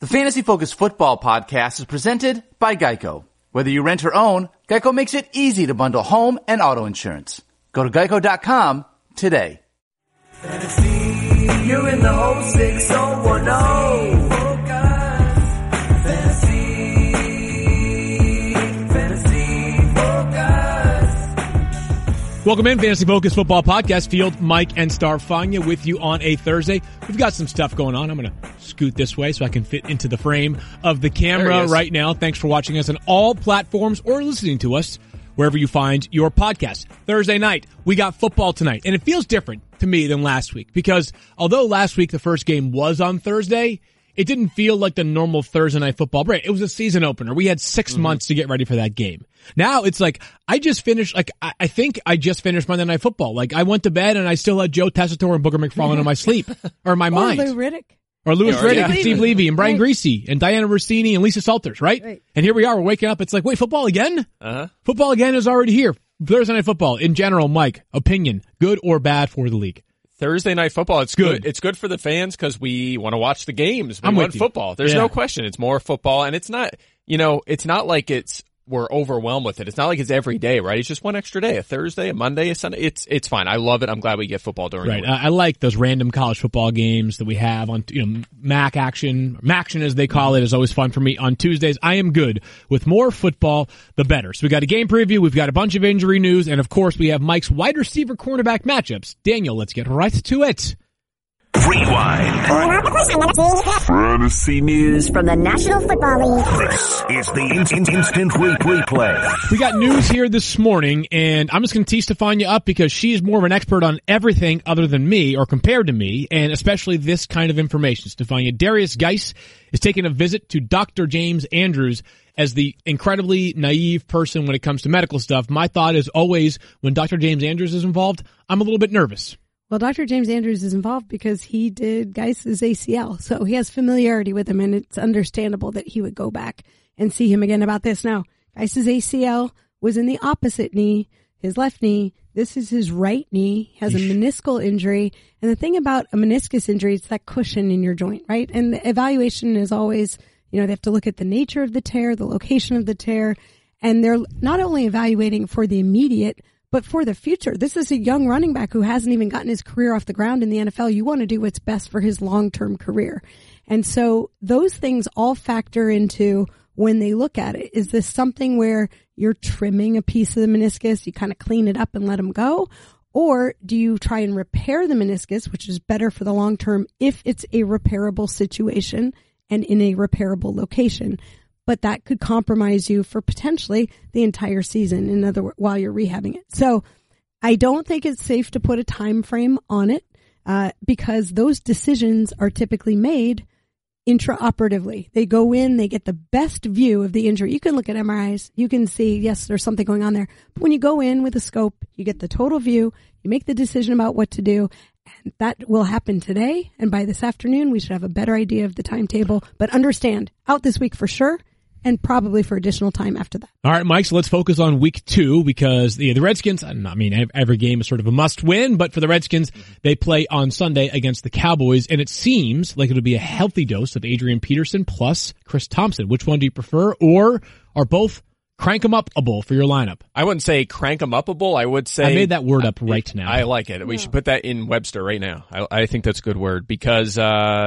The Fantasy Focus Football Podcast is presented by Geico. Whether you rent or own, Geico makes it easy to bundle home and auto insurance. Go to geico.com today. Fantasy, you're in the 06010. Welcome in, Fantasy Focus Football Podcast. Field, Mike, and Starfania with you on a Thursday. We've got some stuff going on. I'm going to scoot this way so I can fit into the frame of the camera right now. Thanks for watching us on all platforms or listening to us wherever you find your podcast. Thursday night, we got football tonight, and it feels different to me than last week because although last week the first game was on Thursday, it didn't feel like the normal Thursday night football break. It was a season opener. We had 6 months to get ready for that game. Now it's like, I think I just finished Monday Night Football. Like, I went to bed and I still had Joe Tessitore and Booger McFarland in my sleep, or in my mind. Lou Riddick. Or Louis Riddick and Steve Levy and Brian Greasy and Diana Rossini and Lisa Salters, right? And here we are, we're waking up. It's like, wait, football again? Football again is already here. Thursday Night Football, in general, Mike, opinion, good or bad for the league? Thursday Night Football, it's good. It's good for the fans because we want to watch the games. We want football. There's no question. It's more football, and it's not, it's not like we're overwhelmed with it. It's not like it's every day, right? It's just one extra day, a Thursday, a Monday, a Sunday. It's fine. I love it. I'm glad we get football during the week. I like those random college football games that we have on, MAC action as they call it, is always fun for me on Tuesdays. I am good with more football, the better. So we got a game preview. We've got a bunch of injury news. And of course we have Mike's wide receiver cornerback matchups. Daniel, let's get right to it. Rewind. Fantasy news from the National Football League. This is the instant replay. We got news here this morning, and I'm just going to tee Stefania up because she's more of an expert on everything other than me, or compared to me, and especially this kind of information. Stefania, Darius Geis is taking a visit to Dr. James Andrews. As the incredibly naive person when it comes to medical stuff, my thought is always when Dr. James Andrews is involved, I'm a little bit nervous. Well, Dr. James Andrews is involved because he did Geis's ACL, so he has familiarity with him, and it's understandable that he would go back and see him again about this. Now, Geis's ACL was in the opposite knee, his left knee. This is his right knee. He has a meniscal injury, and the thing about a meniscus injury is that cushion in your joint, right? And the evaluation is always, they have to look at the nature of the tear, the location of the tear, and they're not only evaluating for the immediate, but for the future. This is a young running back who hasn't even gotten his career off the ground in the NFL. You want to do what's best for his long-term career. And so those things all factor into when they look at it. Is this something where you're trimming a piece of the meniscus, you kind of clean it up and let him go? Or do you try and repair the meniscus, which is better for the long term if it's a repairable situation and in a repairable location? But that could compromise you for potentially the entire season, in other words, while you're rehabbing it. So I don't think it's safe to put a time frame on it, because those decisions are typically made intraoperatively. They go in, they get the best view of the injury. You can look at MRIs, you can see, yes, there's something going on there. But when you go in with a scope, you get the total view, you make the decision about what to do. And that will happen today. And by this afternoon, we should have a better idea of the timetable. But understand, out this week for sure, and probably for additional time after that. All right, Mike, so let's focus on week 2 because the Redskins, every game is sort of a must win, but for the Redskins, they play on Sunday against the Cowboys, and it seems like it'll be a healthy dose of Adrian Peterson plus Chris Thompson. Which one do you prefer, or are both crank 'em up-able for your lineup? I wouldn't say crank 'em up-able. I would say... I made that word up right now. I like it. We should put that in Webster right now. I think that's a good word because,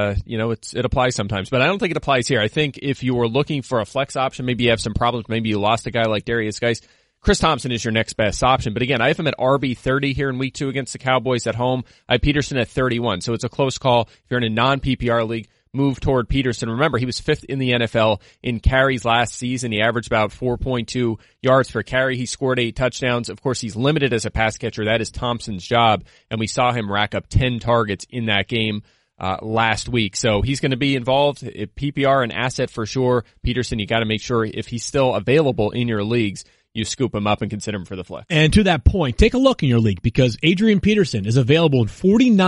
it applies sometimes, but I don't think it applies here. I think if you were looking for a flex option, maybe you have some problems, maybe you lost a guy like Darius Geis, Chris Thompson is your next best option. But again, I have him at RB30 here in week 2 against the Cowboys at home. I have Peterson at 31. So it's a close call. If you're in a non-PPR league, move toward Peterson. Remember, he was 5th in the NFL in carries last season. He averaged about 4.2 yards per carry. He scored 8 touchdowns. Of course, he's limited as a pass catcher. That is Thompson's job. And we saw him rack up 10 targets in that game last week. So he's going to be involved. PPR, an asset for sure. Peterson, you got to make sure if he's still available in your leagues, you scoop him up and consider him for the flex. And to that point, take a look in your league because Adrian Peterson is available in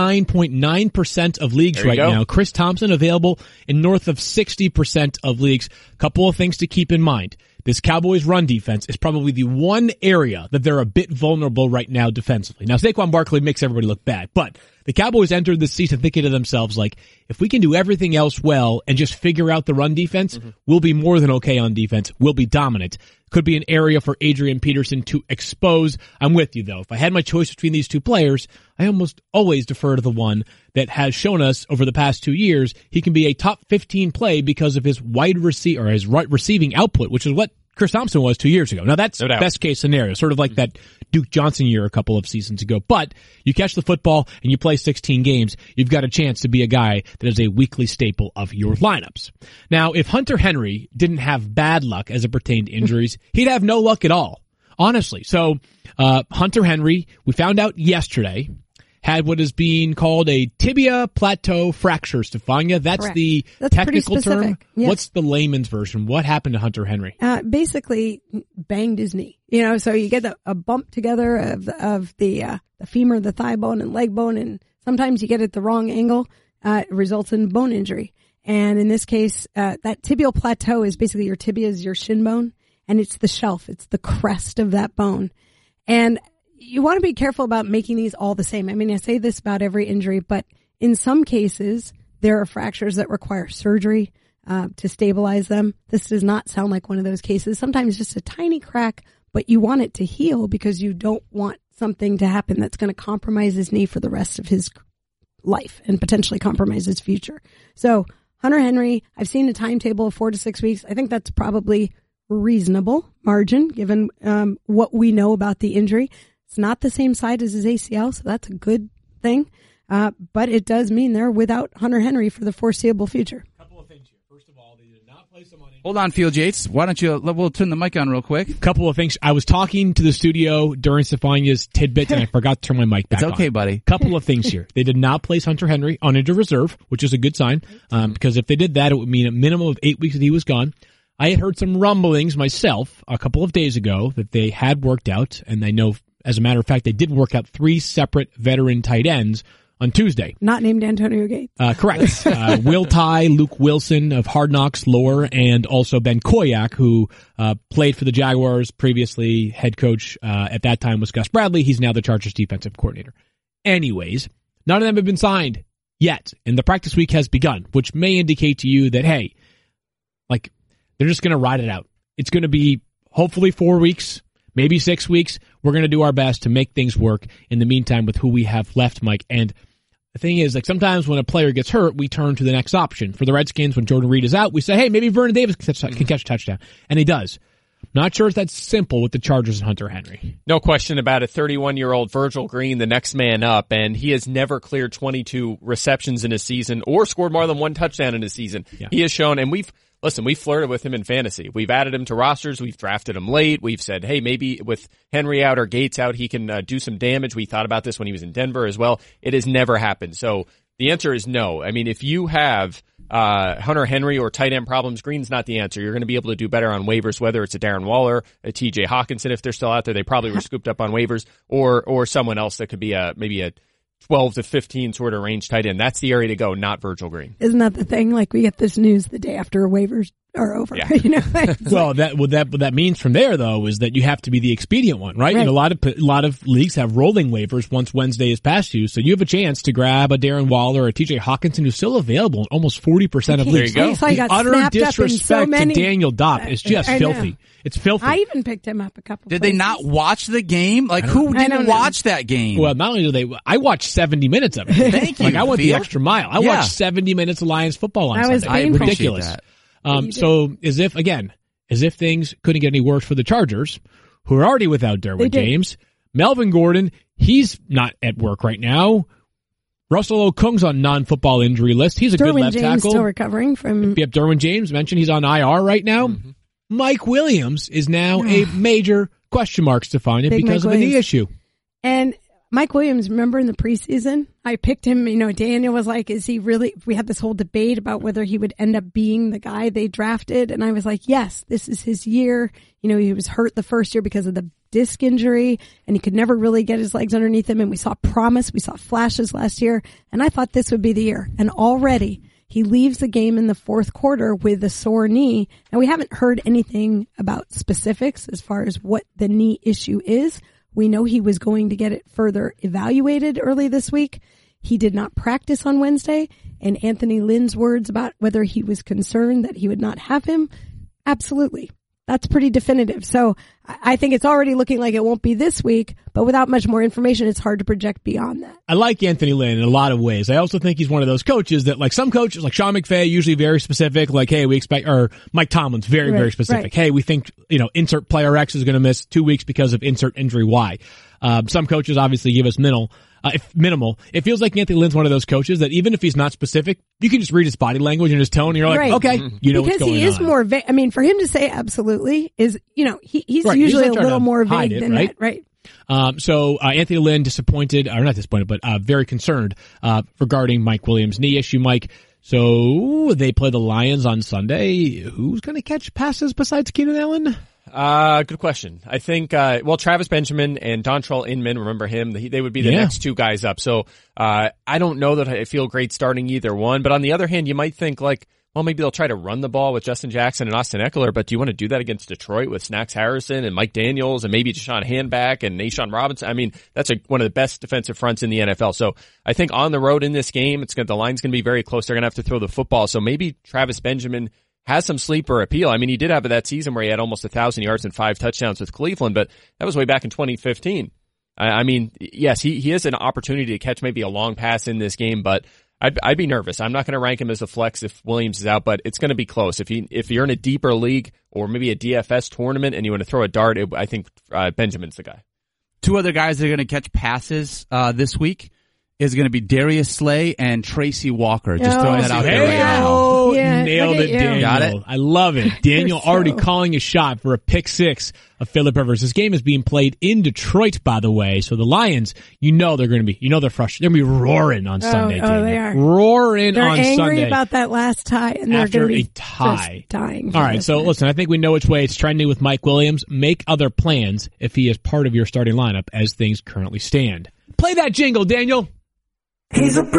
49.9% of leagues right now. Chris Thompson available in north of 60% of leagues. Couple of things to keep in mind. this Cowboys run defense is probably the one area that they're a bit vulnerable right now defensively. Now, Saquon Barkley makes everybody look bad, but the Cowboys entered this season thinking to themselves, like, if we can do everything else well and just figure out the run defense, we'll be more than okay on defense. We'll be dominant. Could be an area for Adrian Peterson to expose. I'm with you, though. If I had my choice between these two players, I almost always defer to the one that has shown us over the past 2 years he can be a top 15 play because of his his receiving output, which is what Chris Thompson was 2 years ago. Now that's best case scenario, sort of like that Duke Johnson year a couple of seasons ago. But you catch the football and you play 16 games, you've got a chance to be a guy that is a weekly staple of your lineups. Now, if Hunter Henry didn't have bad luck as it pertained to injuries, he'd have no luck at all, honestly. So, Hunter Henry, we found out yesterday, had what is being called a tibia plateau fracture, Stefania. That's Correct. That's technical term. Yes. What's the layman's version? What happened to Hunter Henry? Basically banged his knee. So you get a bump together of the femur, the thigh bone and leg bone, and sometimes you get it the wrong angle. It results in bone injury. And in this case, that tibial plateau is basically your tibia is your shin bone, and it's the shelf. It's the crest of that bone. And you want to be careful about making these all the same. I mean, I say this about every injury, but in some cases, there are fractures that require surgery to stabilize them. This does not sound like one of those cases. Sometimes just a tiny crack, but you want it to heal because you don't want something to happen that's going to compromise his knee for the rest of his life and potentially compromise his future. So Hunter Henry, I've seen a timetable of 4 to 6 weeks. I think that's probably reasonable margin given what we know about the injury. It's not the same side as his ACL, so that's a good thing. But it does mean they're without Hunter Henry for the foreseeable future. Couple of things here. First of all, they did not place him on. Hold on, Field Yates. Why don't you? We'll turn the mic on real quick. Couple of things. I was talking to the studio during Stefania's tidbits, and I forgot to turn my mic back on. It's okay, buddy. Couple of things here. They did not place Hunter Henry on injured reserve, which is a good sign, because if they did that, it would mean a minimum of 8 weeks that he was gone. I had heard some rumblings myself a couple of days ago that they had worked out, and I know, as a matter of fact, they did work out 3 separate veteran tight ends on Tuesday. Not named Antonio Gates. Correct. Will Tye, Luke Wilson of Hard Knocks lore, and also Ben Koyak, who played for the Jaguars previously. Head coach at that time was Gus Bradley. He's now the Chargers defensive coordinator. Anyways, none of them have been signed yet, and the practice week has begun, which may indicate to you that, hey, like, they're just going to ride it out. It's going to be hopefully 4 weeks, maybe 6 weeks. We're going to do our best to make things work in the meantime with who we have left, Mike. And the thing is, like, sometimes when a player gets hurt, we turn to the next option. For the Redskins, when Jordan Reed is out, we say, hey, maybe Vernon Davis can catch a touchdown. And he does. Not sure if that's simple with the Chargers and Hunter Henry. No question about it. 31-year-old Virgil Green, the next man up, and he has never cleared 22 receptions in a season or scored more than 1 touchdown in a season. Yeah. He has shown, and we flirted with him in fantasy. We've added him to rosters. We've drafted him late. We've said, hey, maybe with Henry out or Gates out, he can do some damage. We thought about this when he was in Denver as well. It has never happened. So the answer is no. I mean, if you have Hunter Henry or tight end problems, Green's not the answer. You're going to be able to do better on waivers, whether it's a Darren Waller, a TJ Hawkinson, if they're still out there. They probably were scooped up on waivers, or someone else that could be maybe a 12 to 15 sort of range tight end. That's the area to go, not Virgil Green. Isn't that the thing? Like, we get this news the day after waivers are over. Yeah. Well, what that means from there, though, is that you have to be the expedient one, right? Right. And a lot of leagues have rolling waivers once Wednesday is past you, so you have a chance to grab a Darren Waller or a TJ Hawkinson who's still available in almost 40% of leagues. There you go. The utter disrespect to Daniel Dopp is just filthy. It's filthy. I even picked him up a couple Did places. they not watch the game? Like, who didn't watch that game? Well, not only do I watched 70 minutes of it. Thank you. Like, I went the Field. extra mile. I watched 70 minutes of Lions football on That was Sunday. painful. Ridiculous. That. So as if things couldn't get any worse for the Chargers, who are already without Derwin James, Melvin Gordon, he's not at work right now. Russell Okung's on non-football injury list. He's a good left James tackle. Still recovering from. Yep, Derwin James mentioned he's on IR right now. Mm-hmm. Mike Williams is now a major question mark, Stefania, because of a knee issue. And Mike Williams, remember in the preseason, I picked him, Daniel was like, is he really, we had this whole debate about whether he would end up being the guy they drafted. And I was like, yes, this is his year. He was hurt the first year because of the disc injury and he could never really get his legs underneath him. And we saw promise. We saw flashes last year. And I thought this would be the year. And already He leaves the game in the fourth quarter with a sore knee. Now, we haven't heard anything about specifics as far as what the knee issue is. We know he was going to get it further evaluated early this week. He did not practice on Wednesday, and Anthony Lynn's words about whether he was concerned that he would not have him, absolutely. That's pretty definitive. So I think it's already looking like it won't be this week, but without much more information, it's hard to project beyond that. I like Anthony Lynn in a lot of ways. I also think he's one of those coaches that, like some coaches, like Sean McVay, usually very specific, like, hey, we expect, or Mike Tomlin's very specific. Right. Hey, we think, insert player X is going to miss 2 weeks because of insert injury Y. Some coaches obviously give us minimal. It feels like Anthony Lynn's one of those coaches that even if he's not specific, you can just read his body language and his tone, and you're like, Right. okay, you know what's because going on. he is more vague. For him to say absolutely is, he's Right. usually He's a not little trying to more hide vague it, than right? that, right? So Anthony Lynn not disappointed, but very concerned regarding Mike Williams' knee issue, Mike. So they play the Lions on Sunday. Who's going to catch passes besides Keenan Allen? Good question. I think, Travis Benjamin and Dontrell Inman, remember him? They would be the next two guys up. So, I don't know that I feel great starting either one, but on the other hand, you might think maybe they'll try to run the ball with Justin Jackson and Austin Eckler, but do you want to do that against Detroit with Snacks Harrison and Mike Daniels and maybe Deshaun Handback and Nashawn Robinson? That's one of the best defensive fronts in the NFL. So I think on the road in this game, the line's going to be very close. They're going to have to throw the football. So maybe Travis Benjamin has some sleeper appeal. He did have that season where he had almost 1,000 yards and 5 touchdowns with Cleveland, but that was way back in 2015. Yes, he has an opportunity to catch maybe a long pass in this game, but I'd be nervous. I'm not going to rank him as a flex if Williams is out, but it's going to be close. If you're in a deeper league or maybe a DFS tournament and you want to throw a dart, I think Benjamin's the guy. Two other guys that are going to catch passes this week is going to be Darius Slay and Tracy Walker. Just throwing that out there right now. Yeah, Nailed look it, at you. Daniel. Got it? I love it. Daniel already calling a shot for a pick 6 of Phillip Rivers. This game is being played in Detroit, by the way. So the Lions, they're going to be, they're frustrated. They're going to be roaring on Sunday. Oh, they are. Roaring They're on Sunday. They're angry about that last tie, and they're After going to be a tie. just dying. All right, so listen, I think we know which way it's trending with Mike Williams. Make other plans if he is part of your starting lineup as things currently stand. Play that jingle, Daniel. He's a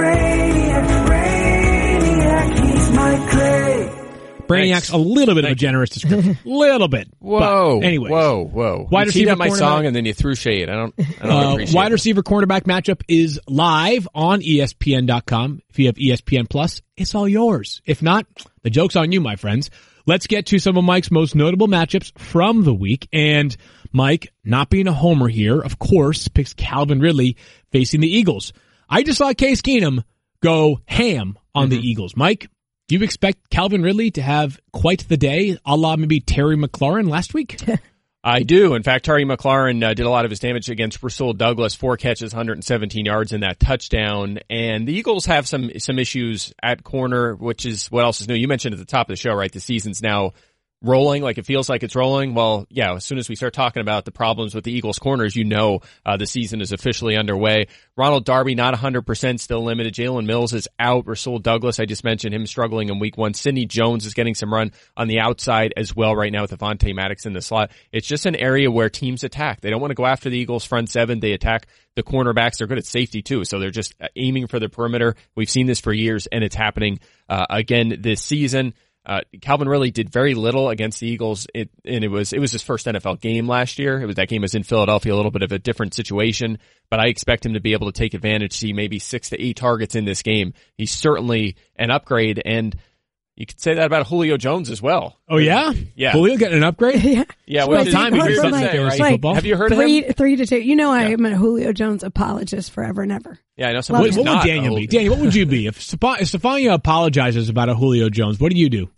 brainiac, he's my clay. Brainiac's a little bit of a generous description. Little bit. Whoa. But anyways. Whoa. Wide You receiver, teed up my cornerback. song and then you threw shade. I don't appreciate Wide it. receiver cornerback matchup is live on ESPN.com. If you have ESPN Plus, it's all yours. If not, the joke's on you, my friends. Let's get to some of Mike's most notable matchups from the week. And Mike, not being a homer here, of course, picks Calvin Ridley facing the Eagles. I just saw Case Keenum go ham on the Eagles. Mike, do you expect Calvin Ridley to have quite the day, a la maybe Terry McLaurin last week? I do. In fact, Terry McLaurin did a lot of his damage against Rasul Douglas, 4 catches, 117 yards in that touchdown. And the Eagles have some issues at corner, which is what else is new. You mentioned at the top of the show, right? The season's now rolling, like it feels like it's rolling. Well, yeah, as soon as we start talking about the problems with the Eagles corners, the season is officially underway. Ronald Darby, not 100%, still limited. Jalen Mills is out. Rasul Douglas, I just mentioned him struggling in week 1. Sidney Jones is getting some run on the outside as well right now with Avonte Maddox in the slot. It's just an area where teams attack. They don't want to go after the Eagles front 7. They attack the cornerbacks. They're good at safety too, so they're just aiming for the perimeter. We've seen this for years, and it's happening again this season. Calvin Ridley did very little against the Eagles, and it was his first NFL game last year. That game was in Philadelphia, a little bit of a different situation, but I expect him to be able to take advantage, see maybe 6 to 8 targets in this game. He's certainly an upgrade, and you could say that about Julio Jones as well. Oh, yeah? Yeah. Julio getting an upgrade? Yeah, Well, did time he- to here's do what something I'm saying, fantasy right? football. Have you heard of him? 3 to 2. I am a Julio Jones apologist forever and ever. Yeah, I know What, somebody's what would not. Daniel be? Daniel, what would you be? If Stefania apologizes about a Julio Jones, what do you do?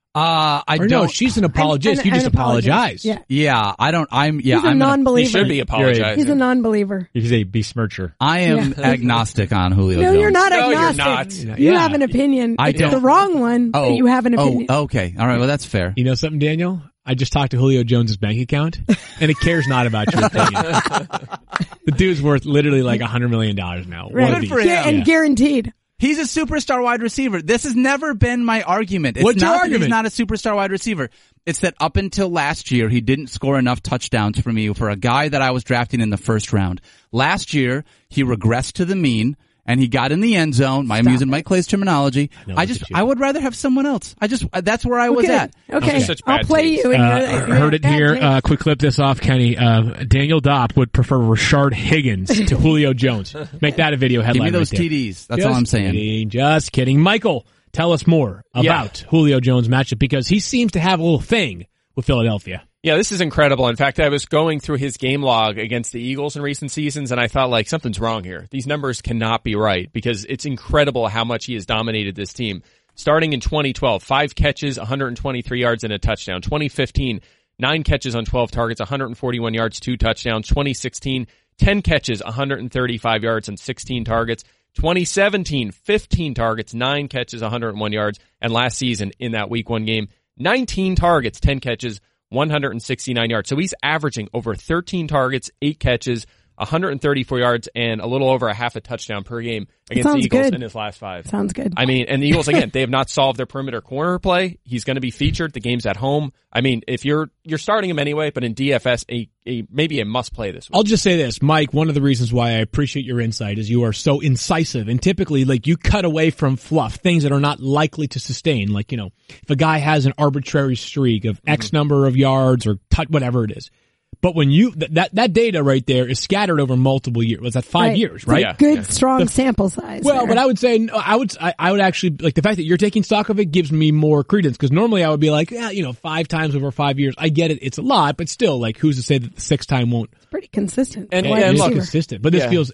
I Or don't. no, she's an apologist. You just apologize. Yeah. Yeah, I don't. He's a I'm non-believer. He should be apologizing. He's a non-believer. You could say besmircher. I am Yeah. agnostic on Julio No, Jones. you're not No, you're agnostic. not. You Yeah. have an opinion. I It's don't. the wrong one, but you have an opinion. Oh, okay. All right. Well, that's fair. You know something, Daniel? I just talked to Julio Jones' bank account, and it cares not about your opinion. The dude's worth literally like $100 million now. Right. One of Good for these. him. And guaranteed. He's a superstar wide receiver. This has never been my argument. It's What's your not that argument? he's not a superstar wide receiver. It's that up until last year, he didn't score enough touchdowns for me for a guy that I was drafting in the first round. Last year, he regressed to the mean, and he got in the end zone. I'm using Mike Clay's terminology. No, I would rather have someone else. that's where I was at. Okay, such I'll bad play taste. you. Heard it here. Quick clip this off, Kenny. Daniel Dopp would prefer Rashard Higgins to Julio Jones. Make that a video headline. Give me those right there. TDs. That's all I'm saying. Just kidding. Michael, tell us more about Julio Jones' matchup because he seems to have a little thing with Philadelphia. Yeah, this is incredible. In fact, I was going through his game log against the Eagles in recent seasons, and I thought, like, something's wrong here. These numbers cannot be right because it's incredible how much he has dominated this team. Starting in 2012, 5 catches, 123 yards, and a touchdown. 2015, 9 catches on 12 targets, 141 yards, 2 touchdowns. 2016, 10 catches, 135 yards, and 16 targets. 2017, 15 targets, 9 catches, 101 yards. And last season, in that Week 1 game, 19 targets, 10 catches, 169 yards. So he's averaging over 13 targets, 8 catches, 134 yards, and a little over a half a touchdown per game against the Eagles in his last 5. Sounds good. I mean, and the Eagles, again, they have not solved their perimeter corner play. He's going to be featured. The game's at home. I mean, if you're starting him anyway, but in DFS, maybe a must play this week. I'll just say this, Mike, one of the reasons why I appreciate your insight is you are so incisive and typically like you cut away from fluff, things that are not likely to sustain. Like, if a guy has an arbitrary streak of X number of yards or whatever it is. But when that data right there is scattered over multiple years. Was that 5 years, right? Yeah. Good, strong sample size. Well, there. but I would say, I would actually, like the fact that you're taking stock of it gives me more credence because normally I would be like, 5 times over 5 years. I get it. It's a lot, but still, like, who's to say that the 6th time won't? It's pretty consistent. And It's look, consistent, but this feels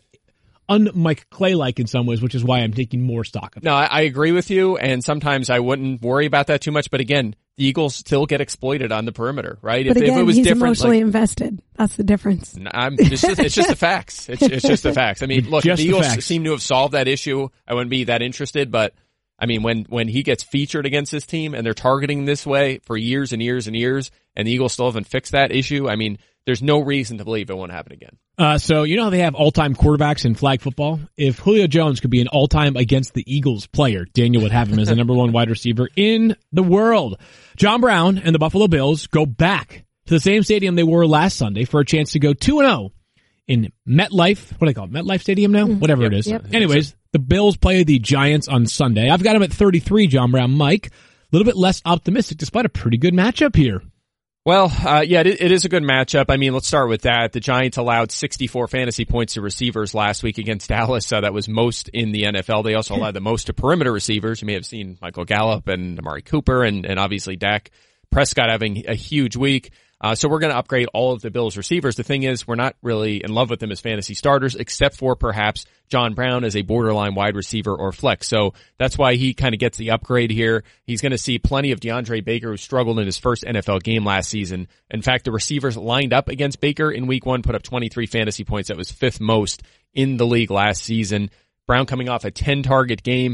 un-Mike Clay-like in some ways, which is why I'm taking more stock of it. No, I agree with you, and sometimes I wouldn't worry about that too much. But again, the Eagles still get exploited on the perimeter, right? But again, if it was he's different, emotionally invested. That's the difference. It's just the facts. It's just the facts. I mean, look, Just the the Eagles facts. seem to have solved that issue. I wouldn't be that interested, but I mean, when he gets featured against this team and they're targeting this way for years and years and years, and the Eagles still haven't fixed that issue, I mean, there's no reason to believe it won't happen again. So you know how they have all-time quarterbacks in flag football? If Julio Jones could be an all-time against the Eagles player, Daniel would have him as the number 1 wide receiver in the world. John Brown and the Buffalo Bills go back to the same stadium they were last Sunday for a chance to go 2-0 in MetLife. What do they call it? MetLife Stadium now? Whatever it is. Yep. Anyways, the Bills play the Giants on Sunday. I've got him at 33, John Brown. Mike, a little bit less optimistic despite a pretty good matchup here. Well, it is a good matchup. I mean, let's start with that. The Giants allowed 64 fantasy points to receivers last week against Dallas. That was most in the NFL. They also allowed the most to perimeter receivers. You may have seen Michael Gallup and Amari Cooper and obviously Dak Prescott having a huge week. So we're going to upgrade all of the Bills receivers. The thing is, we're not really in love with them as fantasy starters, except for perhaps John Brown as a borderline wide receiver or flex. So that's why he kind of gets the upgrade here. He's going to see plenty of DeAndre Baker, who struggled in his first NFL game last season. In fact, the receivers lined up against Baker in week 1 put up 23 fantasy points. That was 5th most in the league last season. Brown coming off a 10-target game.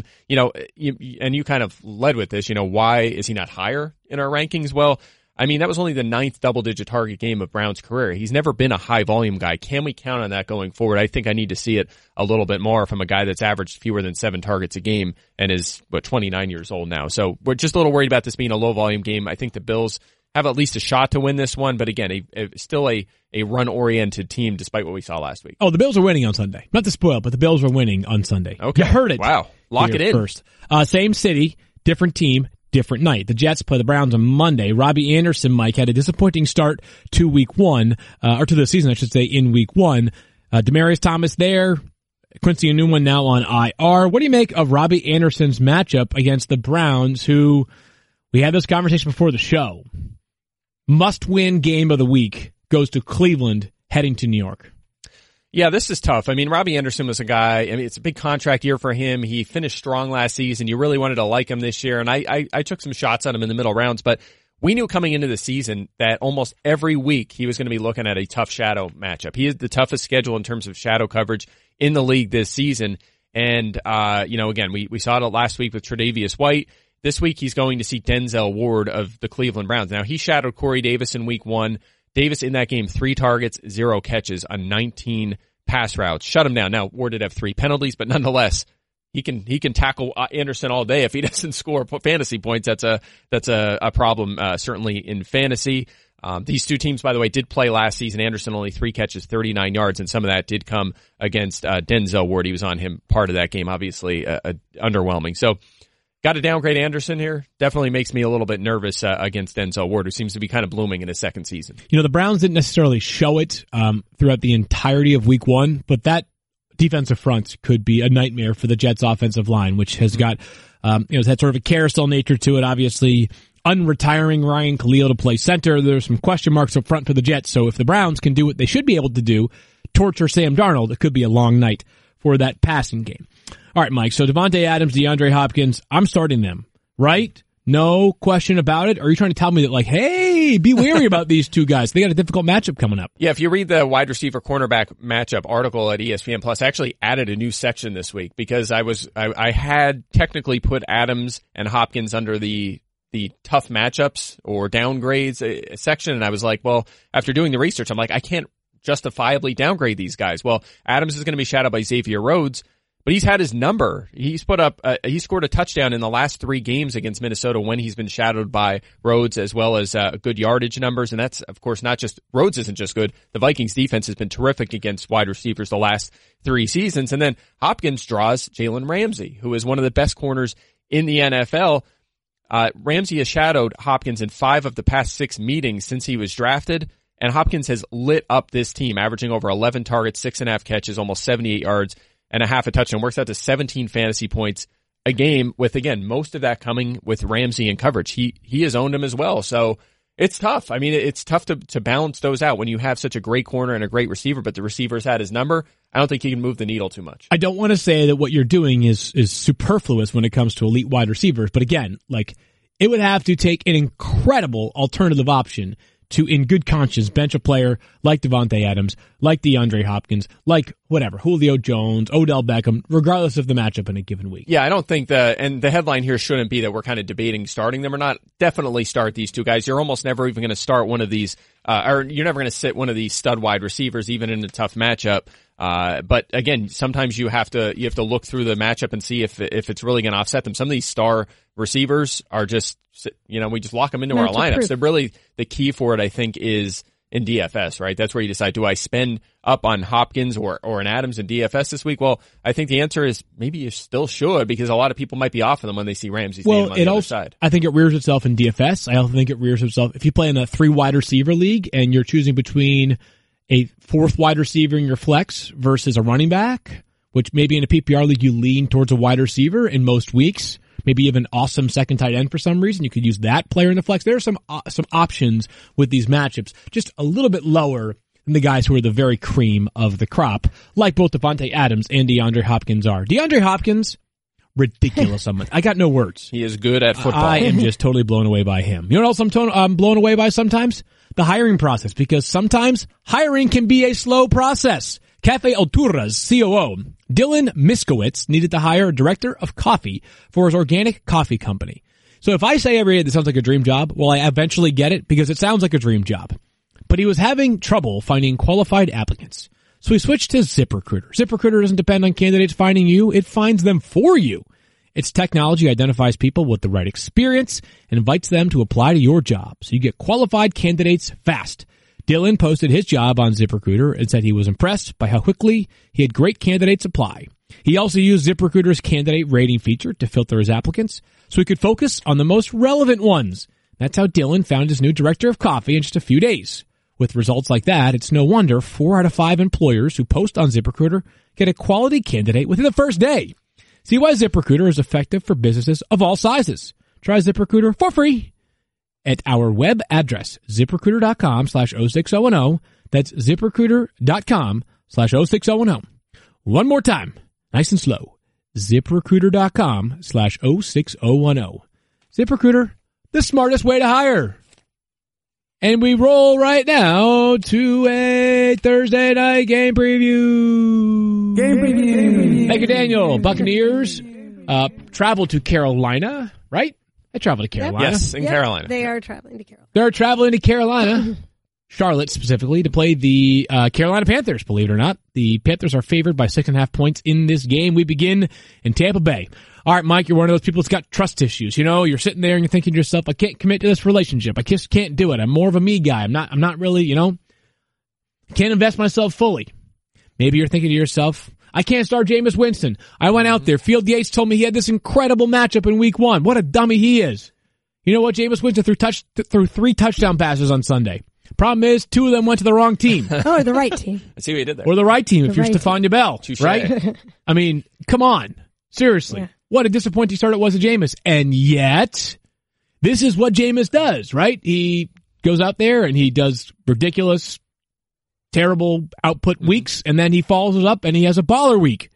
You kind of led with this. Why is he not higher in our rankings? Well, I mean, that was only the 9th double-digit target game of Brown's career. He's never been a high-volume guy. Can we count on that going forward? I think I need to see it a little bit more from a guy that's averaged fewer than 7 targets a game and is, 29 years old now. So we're just a little worried about this being a low-volume game. I think the Bills have at least a shot to win this one, but again, still a run-oriented team despite what we saw last week. Oh, the Bills are winning on Sunday. Not to spoil, but the Bills are winning on Sunday. Okay. You heard it. Wow. Lock it in. First. Same city, different team, different night. The Jets play the Browns on Monday. Robbie Anderson, Mike, had a disappointing start to week 1, or to the season, I should say, in week 1. Demaryius Thomas there. Quincy Enunwa now on IR. What do you make of Robbie Anderson's matchup against the Browns, who we had this conversation before the show? Must-win game of the week goes to Cleveland, heading to New York. Yeah, this is tough. I mean, Robbie Anderson was a guy, it's a big contract year for him. He finished strong last season. You really wanted to like him this year, and I took some shots at him in the middle rounds, but we knew coming into the season that almost every week he was going to be looking at a tough shadow matchup. He is the toughest schedule in terms of shadow coverage in the league this season. And, again, we saw it last week with Tre'Davious White. This week he's going to see Denzel Ward of the Cleveland Browns. Now, he shadowed Corey Davis in week 1. Davis in that game, 3 targets, 0 catches on 19 pass routes. Shut him down. Now, Ward did have 3 penalties, but nonetheless, he can tackle Anderson all day. If he doesn't score fantasy points, that's a problem, certainly in fantasy. These two teams, by the way, did play last season. Anderson only 3 catches, 39 yards, and some of that did come against Denzel Ward. He was on him part of that game, obviously underwhelming. So got to downgrade Anderson here. Definitely makes me a little bit nervous against Denzel Ward, who seems to be kind of blooming in his second season. You know, the Browns didn't necessarily show it throughout the entirety of week 1, but that defensive front could be a nightmare for the Jets offensive line, which has got, has had sort of a carousel nature to it, obviously. Unretiring Ryan Khalil to play center. There's some question marks up front for the Jets. So if the Browns can do what they should be able to do, torture Sam Darnold, it could be a long night for that passing game. All right, Mike. So Davante Adams, DeAndre Hopkins, I'm starting them, right? No question about it. Or are you trying to tell me that, like, hey, be wary about these two guys? They got a difficult matchup coming up. Yeah, if you read the wide receiver cornerback matchup article at ESPN Plus, I actually added a new section this week because I had technically put Adams and Hopkins under the tough matchups or downgrades section. And I was like, well, after doing the research, I'm like, I can't justifiably downgrade these guys. Well, Adams is going to be shadowed by Xavier Rhodes, but he's had his number. He's put up, he scored a touchdown in the last 3 games against Minnesota when he's been shadowed by Rhodes, as well as good yardage numbers. And that's, of course, not just, Rhodes isn't just good. The Vikings defense has been terrific against wide receivers the last 3 seasons. And then Hopkins draws Jalen Ramsey, who is one of the best corners in the NFL. Ramsey has shadowed Hopkins in 5 of the past 6 meetings since he was drafted, and Hopkins has lit up this team, averaging over 11 targets, 6.5 catches, almost 78 yards, and a half a touchdown. Works out to 17 fantasy points a game, with, again, most of that coming with Ramsey in coverage. He has owned him as well, so it's tough. I mean, it's tough to balance those out when you have such a great corner and a great receiver, but the receiver's had his number. I don't think he can move the needle too much. I don't want to say that what you're doing is superfluous when it comes to elite wide receivers, but again, like, it would have to take an incredible alternative option to, in good conscience, bench a player like Davante Adams, like DeAndre Hopkins, like whatever, Julio Jones, Odell Beckham, regardless of the matchup in a given week. Yeah, I don't think and the headline here shouldn't be that we're kind of debating starting them or not. Definitely start these two guys. You're almost never even going to start one of these, or you're never going to sit one of these stud wide receivers, even in a tough matchup. But again, sometimes you have to look through the matchup and see if it's really going to offset them. Some of these star receivers are just, we just lock them into our lineups. So really the key for it, I think, is in DFS, right? That's where you decide, do I spend up on Hopkins or an Adams in DFS this week? Well, I think the answer is maybe you still should, because a lot of people might be off of them when they see Ramsey's name on the other side. I think it rears itself in DFS. I also think it rears itself if you play in a 3 wide receiver league and you're choosing between a 4th wide receiver in your flex versus a running back, which maybe in a PPR league you lean towards a wide receiver in most weeks. Maybe even awesome second tight end for some reason. You could use that player in the flex. There are some options with these matchups, just a little bit lower than the guys who are the very cream of the crop, like both Davante Adams and DeAndre Hopkins are. DeAndre Hopkins, ridiculous. I got no words. He is good at football. I am just totally blown away by him. You know what else I'm blown away by sometimes? The hiring process, because sometimes hiring can be a slow process. Cafe Altura's COO, Dylan Miskowitz, needed to hire a director of coffee for his organic coffee company. So if I say every day that sounds like a dream job, well, I eventually get it because it sounds like a dream job. But he was having trouble finding qualified applicants. So he switched to ZipRecruiter. ZipRecruiter doesn't depend on candidates finding you. It finds them for you. Its technology identifies people with the right experience and invites them to apply to your job. So you get qualified candidates fast. Dylan posted his job on ZipRecruiter and said he was impressed by how quickly he had great candidates apply. He also used ZipRecruiter's candidate rating feature to filter his applicants so he could focus on the most relevant ones. That's how Dylan found his new director of coffee in just a few days. With results like that, it's no wonder 4 out of 5 employers who post on ZipRecruiter get a quality candidate within the first day. See why ZipRecruiter is effective for businesses of all sizes. Try ZipRecruiter for free at our web address, ZipRecruiter.com/06010. That's ZipRecruiter.com/06010. One more time, nice and slow. ZipRecruiter.com/06010. ZipRecruiter, the smartest way to hire. And we roll right now to a Thursday night game preview. Thank you, Daniel. Buccaneers travel to Carolina, right? They travel to Carolina. Yes, in Carolina. They are traveling to Carolina. They're traveling to Carolina. Charlotte specifically, to play the Carolina Panthers. Believe it or not, the Panthers are favored by 6.5 points in this game. We begin in Tampa Bay. All right, Mike, you're one of those people that's got trust issues. You know, you're sitting there and you're thinking to yourself, I can't commit to this relationship. I just can't do it. I'm more of a me guy. I'm not really, can't invest myself fully. Maybe you're thinking to yourself, I can't start Jameis Winston. I went out there. Field Yates told me he had this incredible matchup in week 1. What a dummy he is. You know what? Jameis Winston threw 3 touchdown passes on Sunday. Problem is, 2 of them went to the wrong team. Or the right team. I see what you did there. Or the right team if you're right Stephania Bell, Touché. right? I mean, come on. Seriously. Yeah. What a disappointing start it was to Jameis. And yet, this is what Jameis does, right? He goes out there and he does ridiculous, terrible output weeks, and then he follows it up and he has a baller week.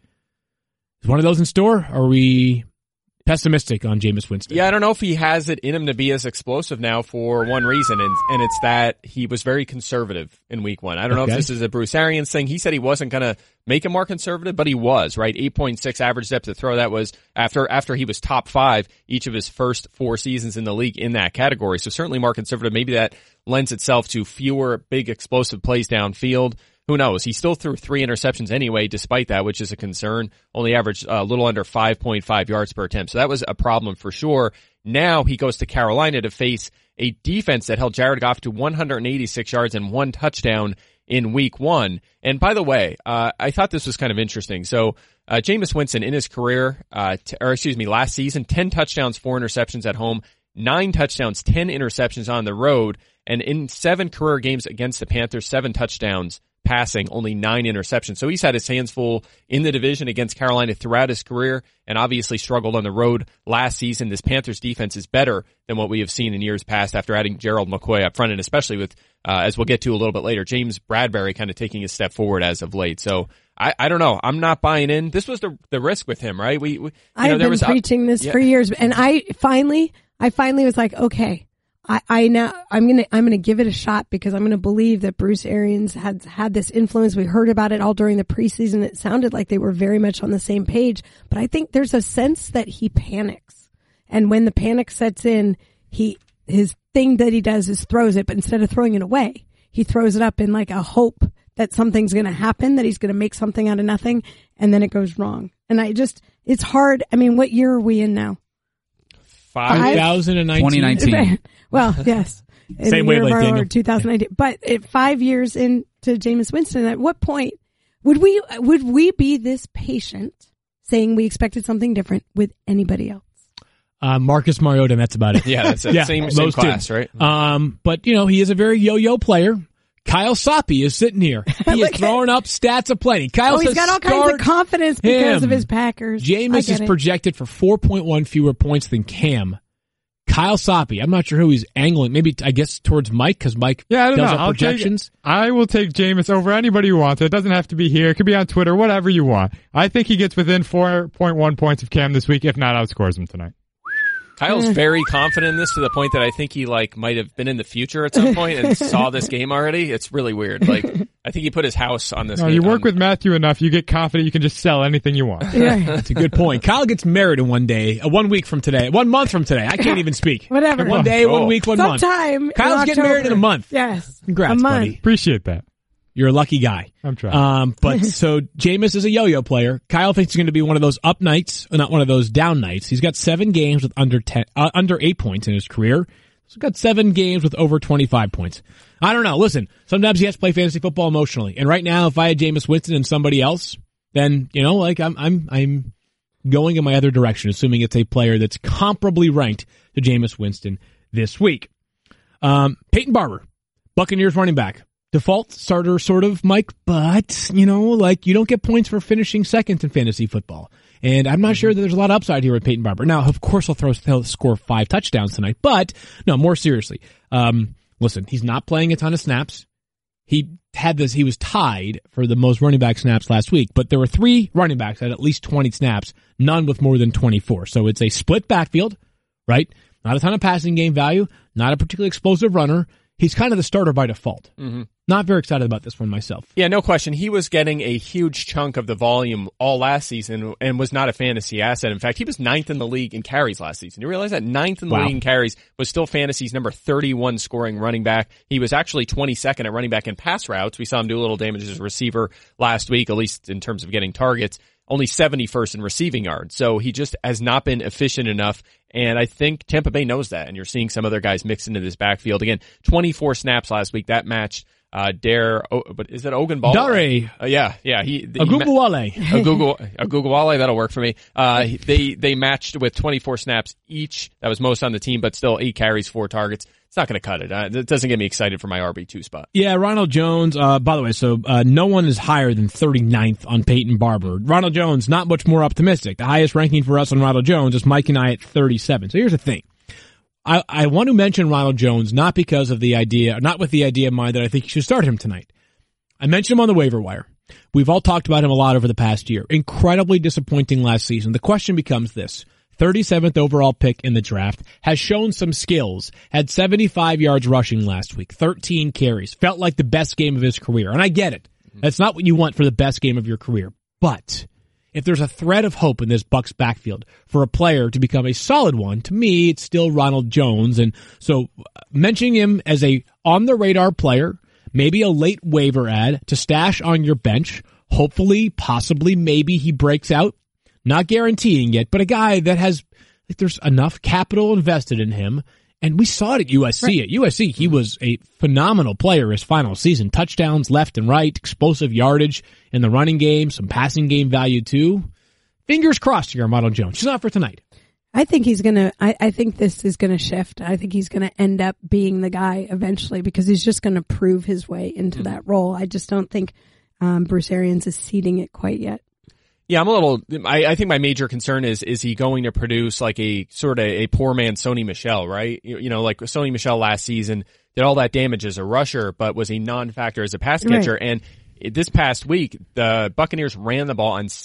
Is one of those in store? Or are we pessimistic on Jameis Winston? Yeah, I don't know if he has it in him to be as explosive now for one reason, and it's that he was very conservative in week 1. I don't know if this is a Bruce Arians thing. He said he wasn't going to make him more conservative, but he was, right? 8.6 average depth of throw. That was after he was top 5 each of his first 4 seasons in the league in that category. So certainly more conservative. Maybe that lends itself to fewer big explosive plays downfield. Who knows? He still threw 3 interceptions anyway, despite that, which is a concern. Only averaged a little under 5.5 yards per attempt. So that was a problem for sure. Now he goes to Carolina to face a defense that held Jared Goff to 186 yards and 1 touchdown in week 1. And by the way, I thought this was kind of interesting. So, Jameis Winston in his career, last season, 10 touchdowns, 4 interceptions at home, 9 touchdowns, 10 interceptions on the road. And in 7 career games against the Panthers, 7 touchdowns passing, only 9 interceptions. So he's had his hands full in the division against Carolina throughout his career and obviously struggled on the road last season. This Panthers defense is better than what we have seen in years past after adding Gerald McCoy up front, and especially with, as we'll get to a little bit later, James Bradberry kind of taking a step forward as of late. So I don't know. I'm not buying in. This was the risk with him, right? I've been preaching this for years, and I finally was like, okay, I'm gonna give it a shot because I'm gonna believe that Bruce Arians had this influence. We heard about it all during the preseason. It sounded like they were very much on the same page, but I think there's a sense that he panics, and when the panic sets in, his thing that he does is throws it, but instead of throwing it away, he throws it up in like a hope that something's gonna happen, that he's gonna make something out of nothing, and then it goes wrong. And it's hard. I mean, what year are we in now? 2019. Well, yes. Same wavelength, Daniel. 2019. But 5 years into Jameis Winston, at what point would we be this patient saying we expected something different with anybody else? Marcus Mariota, and that's about it. Yeah, that's it. Yeah, same those class, two. right? But he is a very yo-yo player. Kyle Soppe is sitting here. He is throwing up stats aplenty. Kyle he's got all kinds of confidence because of his Packers. Jameis is projected for 4.1 fewer points than Cam. Kyle Soppe, I'm not sure who he's angling. Maybe, I guess, towards Mike, because Mike does have projections. I will take Jameis over anybody who wants it. It doesn't have to be here. It could be on Twitter, whatever you want. I think he gets within 4.1 points of Cam this week, if not outscores him tonight. Kyle's very confident in this to the point that I think he might have been in the future at some point and saw this game already. It's really weird. I think he put his house on this game. You work with Matthew enough, you get confident you can just sell anything you want. Yeah. That's a good point. Kyle gets married in 1 day, 1 week from today, 1 month from today. I can't even speak. Whatever. 1 day, 1 week, 1 month. Sometime. Kyle's getting married in a month. Yes. Congrats, a month. buddy. Appreciate that. You're a lucky guy. I'm trying. But so Jameis is a yo-yo player. Kyle thinks he's going to be one of those up nights, not one of those down nights. He's got 7 games with under 8 points in his career. He's got 7 games with over 25 points. I don't know. Listen, sometimes he has to play fantasy football emotionally. And right now, if I had Jameis Winston and somebody else, then, I'm going in my other direction, assuming it's a player that's comparably ranked to Jameis Winston this week. Peyton Barber, Buccaneers running back. Default starter, sort of, Mike, but, you don't get points for finishing second in fantasy football. And I'm not sure that there's a lot of upside here with Peyton Barber. Now, of course, he'll score 5 touchdowns tonight, but, no, more seriously. Listen, he's not playing a ton of snaps. He was tied for the most running back snaps last week, but there were 3 running backs at least 20 snaps, none with more than 24. So it's a split backfield, right? Not a ton of passing game value, not a particularly explosive runner. He's kind of the starter by default. Mm-hmm. Not very excited about this one myself. Yeah, no question. He was getting a huge chunk of the volume all last season and was not a fantasy asset. In fact, he was 9th in the league in carries last season. You realize that 9th in the league in carries was still fantasy's number 31 scoring running back. He was actually 22nd at running back in pass routes. We saw him do a little damage as a receiver last week, at least in terms of getting targets. Only 71st in receiving yards. So he just has not been efficient enough. And I think Tampa Bay knows that. And you're seeing some other guys mix into this backfield. Again, 24 snaps last week. That matched but is it Ogunbowale? Dare. Ogunbowale, that'll work for me. They matched with 24 snaps each. That was most on the team, but still 8 carries, 4 targets. It's not going to cut it. It doesn't get me excited for my RB2 spot. Yeah, Ronald Jones, by the way, so no one is higher than 39th on Peyton Barber. Ronald Jones, not much more optimistic. The highest ranking for us on Ronald Jones is Mike and I at 37. So here's the thing. I want to mention Ronald Jones not because of the idea, not with the idea in mind that I think you should start him tonight. I mentioned him on the waiver wire. We've all talked about him a lot over the past year. Incredibly disappointing last season. The question becomes this. 37th overall pick in the draft, has shown some skills, had 75 yards rushing last week, 13 carries, felt like the best game of his career. And I get it. That's not what you want for the best game of your career. But if there's a thread of hope in this Bucs backfield for a player to become a solid one, to me, it's still Ronald Jones. And so mentioning him as a on-the-radar player, maybe a late waiver ad to stash on your bench, hopefully, possibly, maybe he breaks out. Not guaranteeing yet, but a guy that has, like, there's enough capital invested in him. And we saw it at USC. Right. At USC, he was a phenomenal player his final season. Touchdowns left and right, explosive yardage in the running game, some passing game value too. Fingers crossed here, Ronald Jones. Just not for tonight. I think he's gonna, I think this is gonna shift. I think he's gonna end up being the guy eventually because he's just gonna prove his way into that role. I just don't think, Bruce Arians is seeding it quite yet. Yeah, I think my major concern is he going to produce like a sort of a poor man Sony Michel, right? You know, like Sony Michel last season did all that damage as a rusher, but was a non-factor as a pass catcher. Right. And this past week, the Buccaneers ran the ball on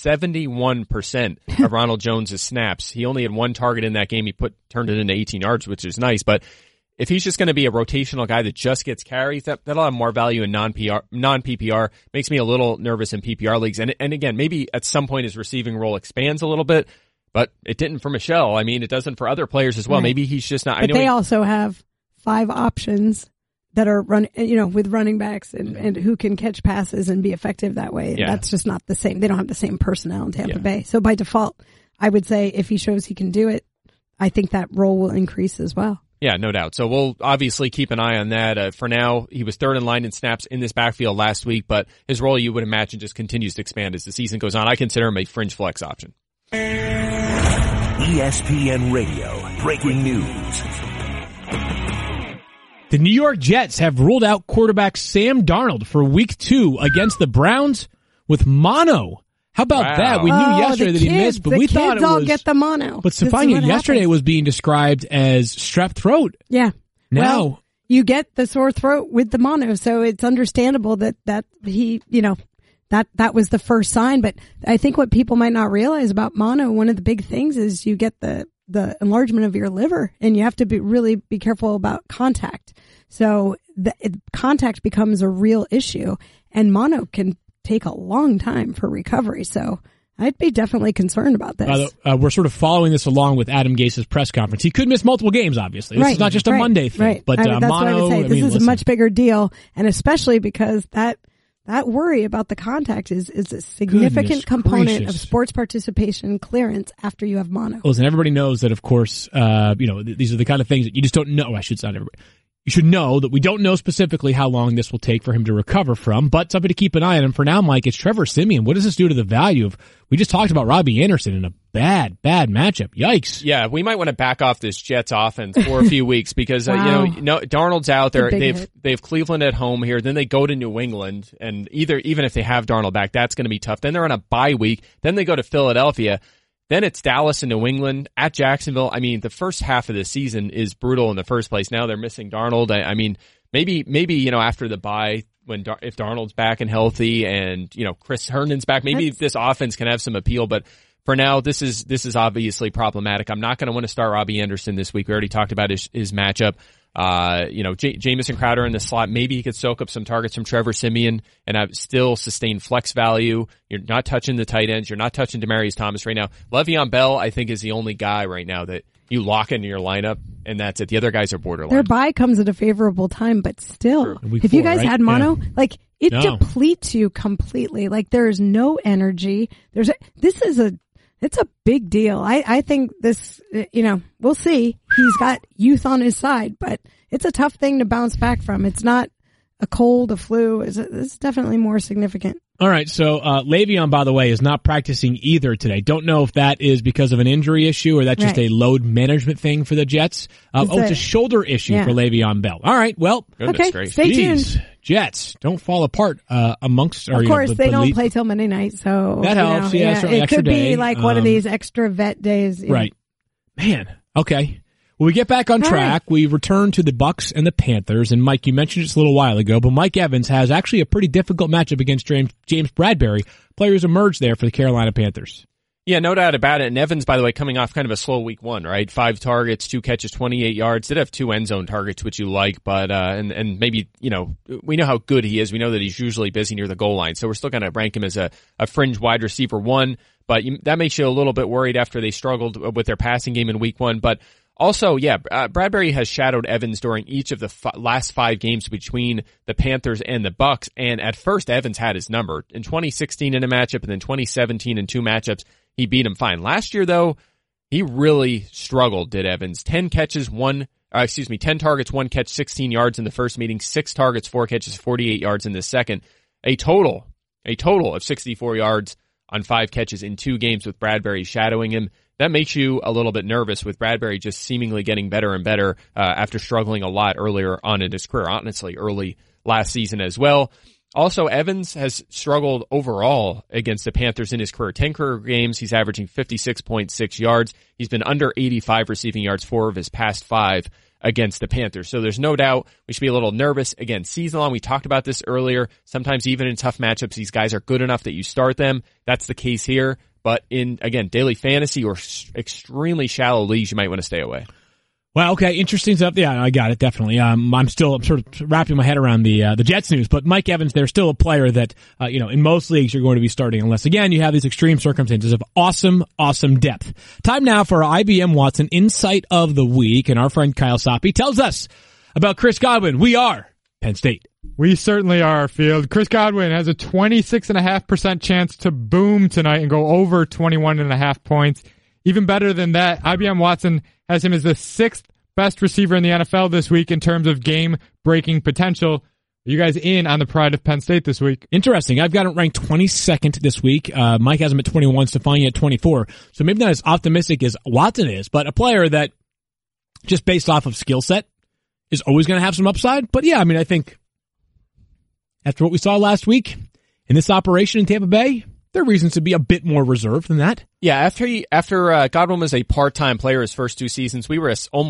71% of Ronald Jones' snaps. He only had 1 target in that game. He turned it into 18 yards, which is nice, but if he's just going to be a rotational guy that just gets carries, that'll have more value in non-PPR. Makes me a little nervous in PPR leagues. And again, maybe at some point his receiving role expands a little bit, but it didn't for Michel. I mean, it doesn't for other players as well. Right. Maybe he's just not. But they also have 5 options that are with running backs and who can catch passes and be effective that way. Yeah. That's just not the same. They don't have the same personnel in Tampa Bay. So by default, I would say if he shows he can do it, I think that role will increase as well. Yeah, no doubt. So we'll obviously keep an eye on that. For now, he was 3rd in line in snaps in this backfield last week, but his role, you would imagine, just continues to expand as the season goes on. I consider him a fringe flex option. ESPN Radio, breaking news. The New York Jets have ruled out quarterback Sam Darnold for Week 2 against the Browns with mono. How about that? We knew yesterday that he missed, but we thought it was... The kids all get the mono. But Stefania, yesterday was being described as strep throat. Yeah. Now... Well, you get the sore throat with the mono, so it's understandable that he, that was the first sign. But I think what people might not realize about mono, one of the big things is you get the enlargement of your liver, and you have to really be careful about contact. So contact becomes a real issue, and mono can take a long time for recovery. So I'd be definitely concerned about this. We're sort of following this along with Adam Gase's press conference. He could miss multiple games, obviously. This is not just a Monday thing. Right. But that's mono, what I would say. This is a much bigger deal, and especially because that worry about the contact is a significant component of sports participation clearance after you have mono. Listen, everybody knows that, of course, these are the kind of things that you just don't know. I should say everybody. You should know that we don't know specifically how long this will take for him to recover from, but something to keep an eye on. And for now, Mike, it's Trevor Siemian. What does this do to the value of, we just talked about Robbie Anderson in a bad matchup. Yikes. Yeah, we might want to back off this Jets offense for a few weeks because, Darnold's out there. They have Cleveland at home here. Then they go to New England, and even if they have Darnold back, that's going to be tough. Then they're on a bye week. Then they go to Philadelphia. Then it's Dallas and New England at Jacksonville. I mean, the first half of the season is brutal in the first place. Now they're missing Darnold. I mean, maybe after the bye, if Darnold's back and healthy and, Chris Herndon's back, maybe this offense can have some appeal. But for now, this is obviously problematic. I'm not going to want to start Robbie Anderson this week. We already talked about his matchup. Jamison Crowder in the slot, maybe he could soak up some targets from Trevor Siemian and have still sustain flex value. You're not touching the tight ends. You're not touching Demaryius Thomas right now. Le'Veon Bell, I think, is the only guy right now that you lock into your lineup, and that's it. The other guys are borderline. Their bye comes at a favorable time, but still, if you guys had mono, it depletes you completely. Like, there is no energy. It's a big deal. I think this, we'll see. He's got youth on his side, but it's a tough thing to bounce back from. It's not a cold, a flu. It's definitely more significant. All right. So, Le'Veon, by the way, is not practicing either today. Don't know if that is because of an injury issue or that's just a load management thing for the Jets. It's a shoulder issue for Le'Veon Bell. All right. Well, stay tuned. Jets, don't fall apart amongst. Of course, they don't play till Monday night, so that helps. It could be like one of these extra vet days. Right. Man. Okay. When we get back on track, we return to the Bucs and the Panthers. And Mike, you mentioned this a little while ago, but Mike Evans has actually a pretty difficult matchup against James Bradberry. Players emerged there for the Carolina Panthers. Yeah, no doubt about it. And Evans, by the way, coming off kind of a slow week 1, right? 5 targets, 2 catches, 28 yards. Did have 2 end zone targets, which you like, but, and maybe, we know how good he is. We know that he's usually busy near the goal line. So we're still going to rank him as a fringe wide receiver 1, but that makes you a little bit worried after they struggled with their passing game in week 1. But also, Bradberry has shadowed Evans during each of the last 5 games between the Panthers and the Bucs. And at first, Evans had his number in 2016 in a matchup, and then 2017 in 2 matchups. He beat him fine. Last year, though, he really struggled, did Evans. 10 targets, 1 catch, 16 yards in the first meeting, 6 targets, 4 catches, 48 yards in the second. A total of 64 yards on 5 catches in 2 games with Bradberry shadowing him. That makes you a little bit nervous with Bradberry just seemingly getting better and better after struggling a lot earlier on in his career, honestly, early last season as well. Also, Evans has struggled overall against the Panthers in his career. 10 career games, he's averaging 56.6 yards. He's been under 85 receiving yards 4 of his past 5 against the Panthers. So there's no doubt we should be a little nervous. Again, season long, we talked about this earlier. Sometimes even in tough matchups, these guys are good enough that you start them. That's the case here. But in, again, daily fantasy or extremely shallow leagues, you might want to stay away. Well, okay, interesting stuff. Yeah, I got it, definitely. I'm sort of wrapping my head around the Jets news, but Mike Evans, they're still a player that, in most leagues you're going to be starting unless, again, you have these extreme circumstances of awesome depth. Time now for our IBM Watson Insight of the Week, and our friend Kyle Soppe tells us about Chris Godwin. We are Penn State. We certainly are, Field. Chris Godwin has a 26.5% chance to boom tonight and go over 21.5 points. Even better than that, IBM Watson has him as the 6th best receiver in the NFL this week in terms of game-breaking potential. Are you guys in on the pride of Penn State this week? Interesting. I've got it ranked 22nd this week. Mike has him at 21, Stefania at 24. So maybe not as optimistic as Watson is, but a player that just based off of skill set is always going to have some upside. But yeah, I think after what we saw last week in this operation in Tampa Bay, there are reasons to be a bit more reserved than that. Yeah, after Godwin was a part-time player his first 2 seasons, we were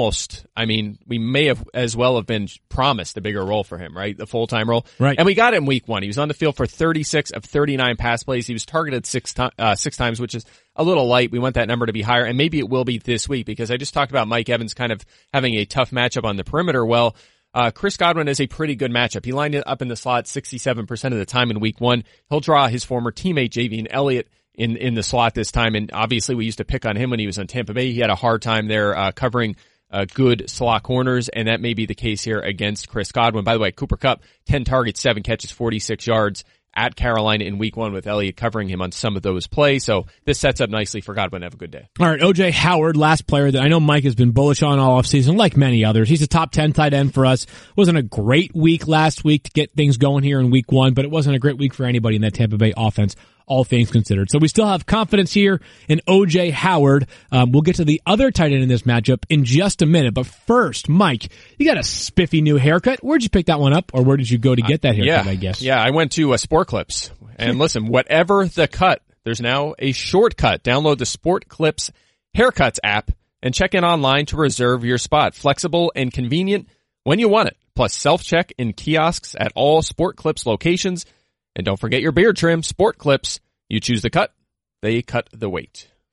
we may have as well have been promised a bigger role for him, right? The full-time role. Right. And we got him week 1. He was on the field for 36 of 39 pass plays. He was targeted 6 times, which is a little light. We want that number to be higher, and maybe it will be this week because I just talked about Mike Evans kind of having a tough matchup on the perimeter. Well, Chris Godwin is a pretty good matchup. He lined it up in the slot 67% of the time in week 1. He'll draw his former teammate Javian Elliott in the slot this time. And obviously we used to pick on him when he was on Tampa Bay. He had a hard time there, covering, good slot corners. And that may be the case here against Chris Godwin. By the way, Cooper Kupp, 10 targets, 7 catches, 46 yards at Carolina in week 1 with Elliott covering him on some of those plays. So this sets up nicely for Godwin. Have a good day. All right. OJ Howard, last player that I know Mike has been bullish on all offseason, like many others. He's a top 10 tight end for us. Wasn't a great week last week to get things going here in week 1, but it wasn't a great week for anybody in that Tampa Bay offense, all things considered. So we still have confidence here in OJ Howard. We'll get to the other tight end in this matchup in just a minute. But first, Mike, you got a spiffy new haircut. Where'd you pick that one up, or where did you go to get that haircut, I guess? Yeah, I went to Sport Clips. And listen, whatever the cut, there's now a shortcut. Download the Sport Clips Haircuts app and check in online to reserve your spot. Flexible and convenient when you want it. Plus self-check in kiosks at all Sport Clips locations. And don't forget your beard trim, Sport Clips. You choose the cut, they cut the weight.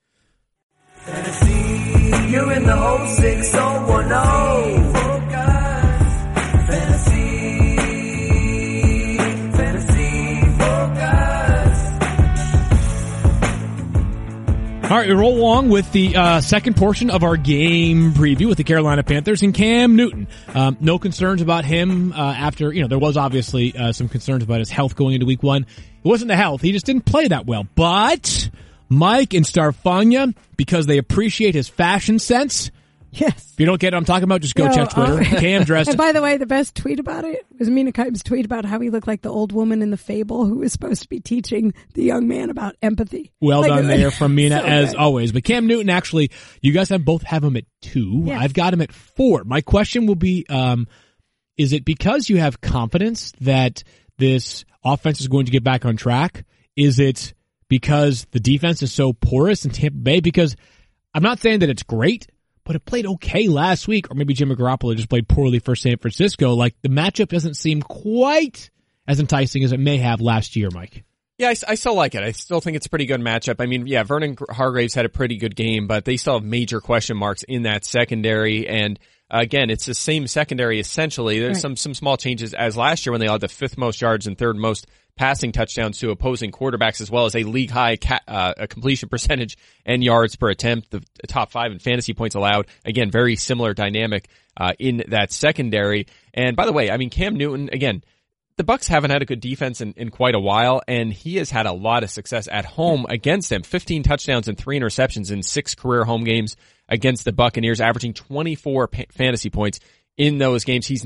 Fantasy, you're in the whole 6010. Focus. Fantasy focus. All right, we roll along with the second portion of our game preview with the Carolina Panthers and Cam Newton. No concerns about him after, there was obviously some concerns about his health going into week one. It wasn't the health. He just didn't play that well. But Mike and Starfania, because they appreciate his fashion sense. Yes. If you don't get what I'm talking about, just go check Twitter. Cam dressed. And by the way, the best tweet about it was Mina Kimes' tweet about how he looked like the old woman in the fable who was supposed to be teaching the young man about empathy. Well done there from Mina, so as good. always. But Cam Newton, actually, you guys both have him at 2. Yes. I've got him at 4. My question will be, is it because you have confidence that this offense is going to get back on track? Is it because the defense is so porous in Tampa Bay? Because I'm not saying that it's great, but it played okay last week, or maybe Jimmy Garoppolo just played poorly for San Francisco. Like, the matchup doesn't seem quite as enticing as it may have last year, Mike. Yeah, I still like it. I still think it's a pretty good matchup. I mean, yeah, Vernon Hargreaves had a pretty good game, but they still have major question marks in that secondary. And again, it's the same secondary essentially. There's some small changes as last year when they had the 5th most yards and 3rd most passing touchdowns to opposing quarterbacks, as well as a league high completion percentage and yards per attempt, the top 5 in fantasy points allowed. Again, very similar dynamic in that secondary. And by the way, I mean, Cam Newton, again, the Bucs haven't had a good defense in quite a while, and he has had a lot of success at home against them. 15 touchdowns and 3 interceptions in 6 career home games against the Buccaneers, averaging 24 fantasy points in those games. He's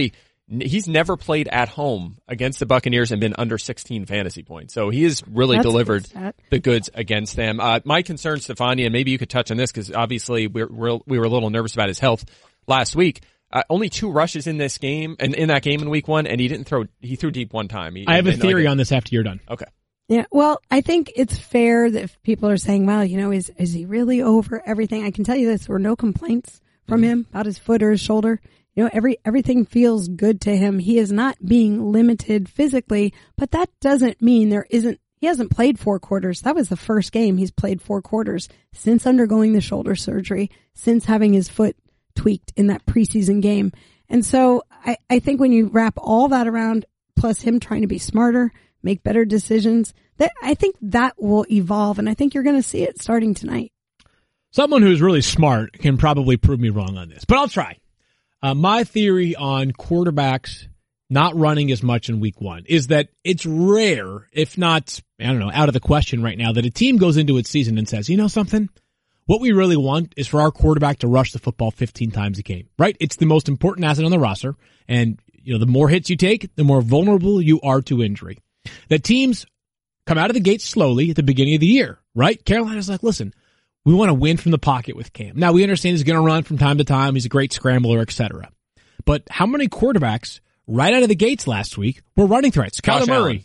never played at home against the Buccaneers and been under 16 fantasy points. So he has really delivered the goods against them. My concern, Stefania, and maybe you could touch on this because obviously we were a little nervous about his health last week. Only 2 rushes in this game, and in that game in week 1, and he threw deep one time. I have a theory on this after you're done. Okay. Yeah, well, I think it's fair that if people are saying, well, is he really over everything? I can tell you this, there were no complaints from him about his foot or his shoulder. Everything feels good to him. He is not being limited physically, but that doesn't mean he hasn't played 4 quarters. That was the first game he's played 4 quarters since undergoing the shoulder surgery, since having his foot tweaked in that preseason game. And so I think when you wrap all that around, plus him trying to be smarter, make better decisions, I think that will evolve, and I think you're going to see it starting tonight. Someone who's really smart can probably prove me wrong on this, but I'll try. My theory on quarterbacks not running as much in week 1 is that it's rare, if not, out of the question right now, that a team goes into its season and says, you know something? What we really want is for our quarterback to rush the football 15 times a game, right? It's the most important asset on the roster. And, the more hits you take, the more vulnerable you are to injury. That teams come out of the gate slowly at the beginning of the year, right? Carolina's like, listen, we want to win from the pocket with Cam. Now, we understand he's going to run from time to time. He's a great scrambler, etc. But how many quarterbacks right out of the gates last week were running threats? Kyler Murray.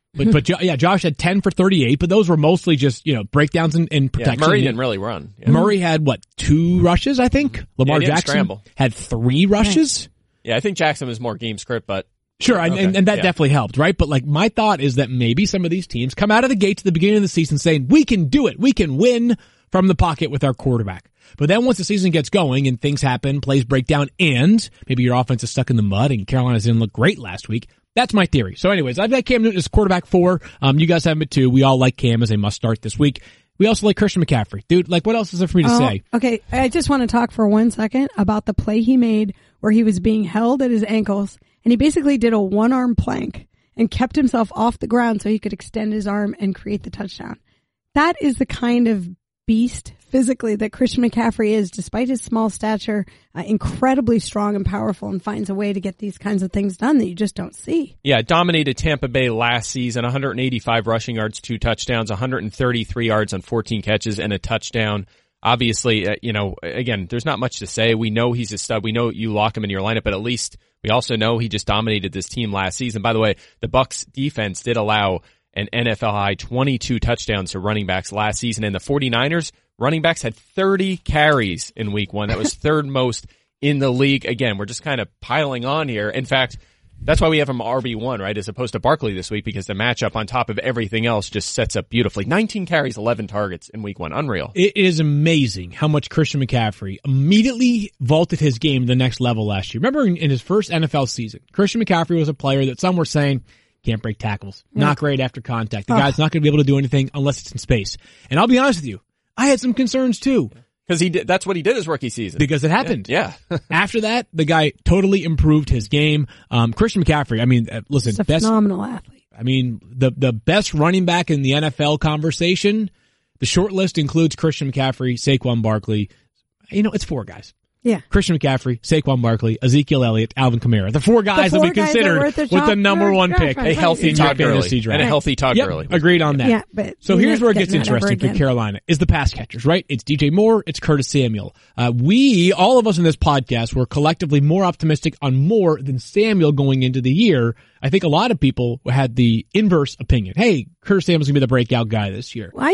Josh had 10 for 38, but those were mostly just, breakdowns and protection. Yeah, Murray didn't really run. Yeah. Murray had, 2 rushes, I think? Lamar Jackson had 3 rushes. Yeah, I think Jackson was more game script, but... Sure, and that definitely helped, right? But my thought is that maybe some of these teams come out of the gates at the beginning of the season saying, we can do it. We can win from the pocket with our quarterback. But then once the season gets going and things happen, plays break down, and maybe your offense is stuck in the mud and Carolina didn't look great last week, that's my theory. So anyways, I've got Cam Newton as quarterback 4. You guys have him at 2. We all like Cam as a must start this week. We also like Christian McCaffrey. Dude, what else is there for me to say? Okay, I just want to talk for 1 second about the play he made where he was being held at his ankles, and he basically did a 1-arm plank and kept himself off the ground so he could extend his arm and create the touchdown. That is the kind of beast physically that Christian McCaffrey is, despite his small stature, incredibly strong and powerful, and finds a way to get these kinds of things done that you just don't see. Yeah, dominated Tampa Bay last season, 185 rushing yards, 2 touchdowns, 133 yards on 14 catches and a touchdown. Obviously, again, there's not much to say. We know he's a stud. We know you lock him in your lineup, but at least we also know he just dominated this team last season. By the way, the Bucs defense did allow an NFL high 22 touchdowns to running backs last season, and the 49ers running backs had 30 carries in week 1. That was 3rd most in the league. Again, we're just kind of piling on here. In fact, That's why we have him RB1, right, as opposed to Barkley this week, because the matchup on top of everything else just sets up beautifully. 19 carries, 11 targets in week 1. Unreal. It is amazing how much Christian McCaffrey immediately vaulted his game to the next level last year. Remember in his first NFL season, Christian McCaffrey was a player that some were saying can't break tackles, not great after contact. The guy's not going to be able to do anything unless it's in space. And I'll be honest with you, I had some concerns too. Because that's what he did his rookie season. Because it happened. Yeah. After that, the guy totally improved his game. Christian McCaffrey, I mean, listen. He's a phenomenal athlete. I mean, the best running back in the NFL conversation, the short list includes Christian McCaffrey, Saquon Barkley. It's 4 guys. Yeah. Christian McCaffrey, Saquon Barkley, Ezekiel Elliott, Alvin Kamara. The 4 guys that we considered with the number 1 pick. A healthy Todd Gurley. And a healthy Todd Gurley. Agreed on that. Yeah, but so here's where it gets interesting for Carolina is the pass catchers, right? It's DJ Moore, it's Curtis Samuel. All of us in this podcast, were collectively more optimistic on Moore than Samuel going into the year. I think a lot of people had the inverse opinion. Hey, Curtis Samuel's gonna be the breakout guy this year. Well,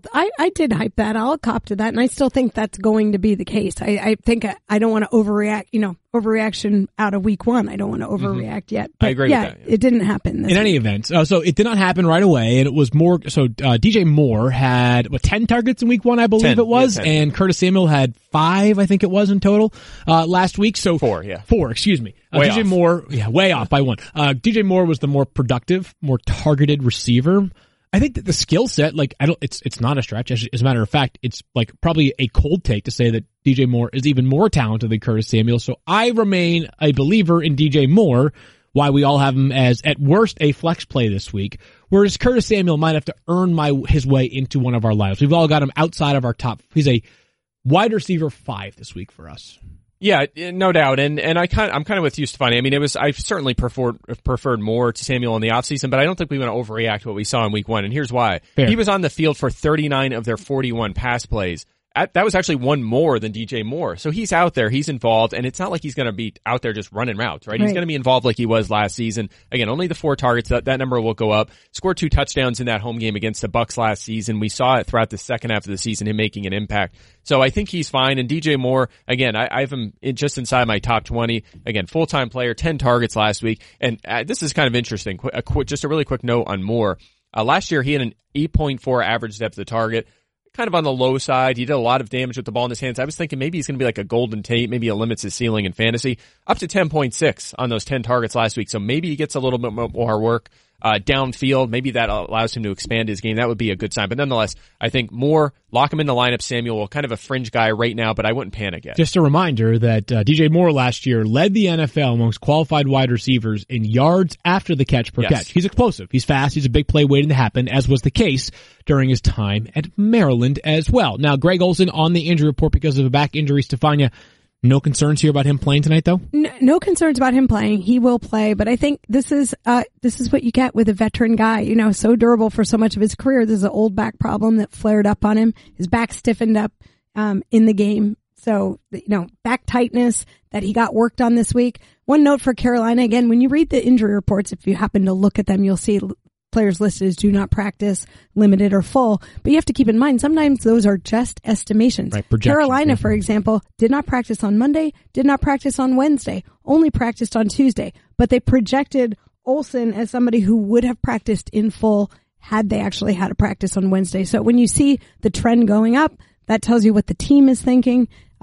I did hype that. I'll cop to that, and I still think that's going to be the case. I think I don't want to overreact. Overreaction out of week 1. I don't want to overreact yet. But I agree with that. It didn't happen. In any event, so it did not happen right away, and it was more. So DJ Moore had 10 targets in week 1, I believe it was, and Curtis Samuel had 5, I think it was in total last week. So 4, yeah, 4. Excuse me. DJ off. Moore, way off by 1. DJ Moore was the more productive, more targeted receiver. I think that the skill set, it's not a stretch. As a matter of fact, it's probably a cold take to say that DJ Moore is even more talented than Curtis Samuel. So I remain a believer in DJ Moore, why we all have him as, at worst, a flex play this week. Whereas Curtis Samuel might have to earn his way into one of our lineups. We've all got him outside of our top. He's a wide receiver 5 this week for us. Yeah, no doubt. And I'm kind of with you, Stefani. I mean, I certainly preferred Moore to Samuel in the offseason, but I don't think we want to overreact to what we saw in week 1. And here's why. Fair. He was on the field for 39 of their 41 pass plays. That was actually 1 more than DJ Moore. So he's out there, he's involved, and it's not like he's going to be out there just running routes, right? He's going to be involved like he was last season. Again, only the 4 targets, that number will go up. Scored 2 touchdowns in that home game against the Bucs last season. We saw it throughout the second half of the season, him making an impact. So I think he's fine. And DJ Moore, again, I have him just inside my top 20. Again, full-time player, 10 targets last week. And this is kind of interesting. Just a really quick note on Moore. Last year, he had an 8.4 average depth of target. Kind of on the low side. He did a lot of damage with the ball in his hands. I was thinking maybe he's going to be like a Golden Tate. Maybe it limits his ceiling in fantasy. Up to 10.6 on those 10 targets last week. So maybe he gets a little bit more work downfield. Maybe that allows him to expand his game. That would be a good sign. But nonetheless, I think Moore, lock him in the lineup. Samuel, kind of a fringe guy right now, but I wouldn't panic yet. Just a reminder that DJ Moore last year led the NFL amongst qualified wide receivers in yards after the catch per catch. He's explosive. He's fast. He's a big play waiting to happen, as was the case during his time at Maryland as well. Now, Greg Olsen on the injury report because of a back injury. Stefania, no concerns here about him playing tonight, though? No concerns about him playing. He will play, but I think this is what you get with a veteran guy, so durable for so much of his career. This is an old back problem that flared up on him. His back stiffened up, in the game. So, back tightness that he got worked on this week. One note for Carolina, again, when you read the injury reports, if you happen to look at them, you'll see players listed as do not practice, limited, or full. But you have to keep in mind, sometimes those are just estimations. Right, Carolina, for example, did not practice on Monday, did not practice on Wednesday, only practiced on Tuesday. But they projected Olsen as somebody who would have practiced in full had they actually had a practice on Wednesday. So when you see the trend going up, that tells you what the team is thinking.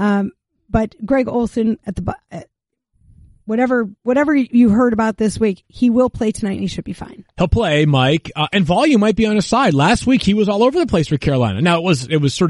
But Greg Olsen at the whatever you heard about this week, he will play tonight and he should be fine. He'll play, Mike, and volume might be on his side. Last week he was all over the place for Carolina. Now he was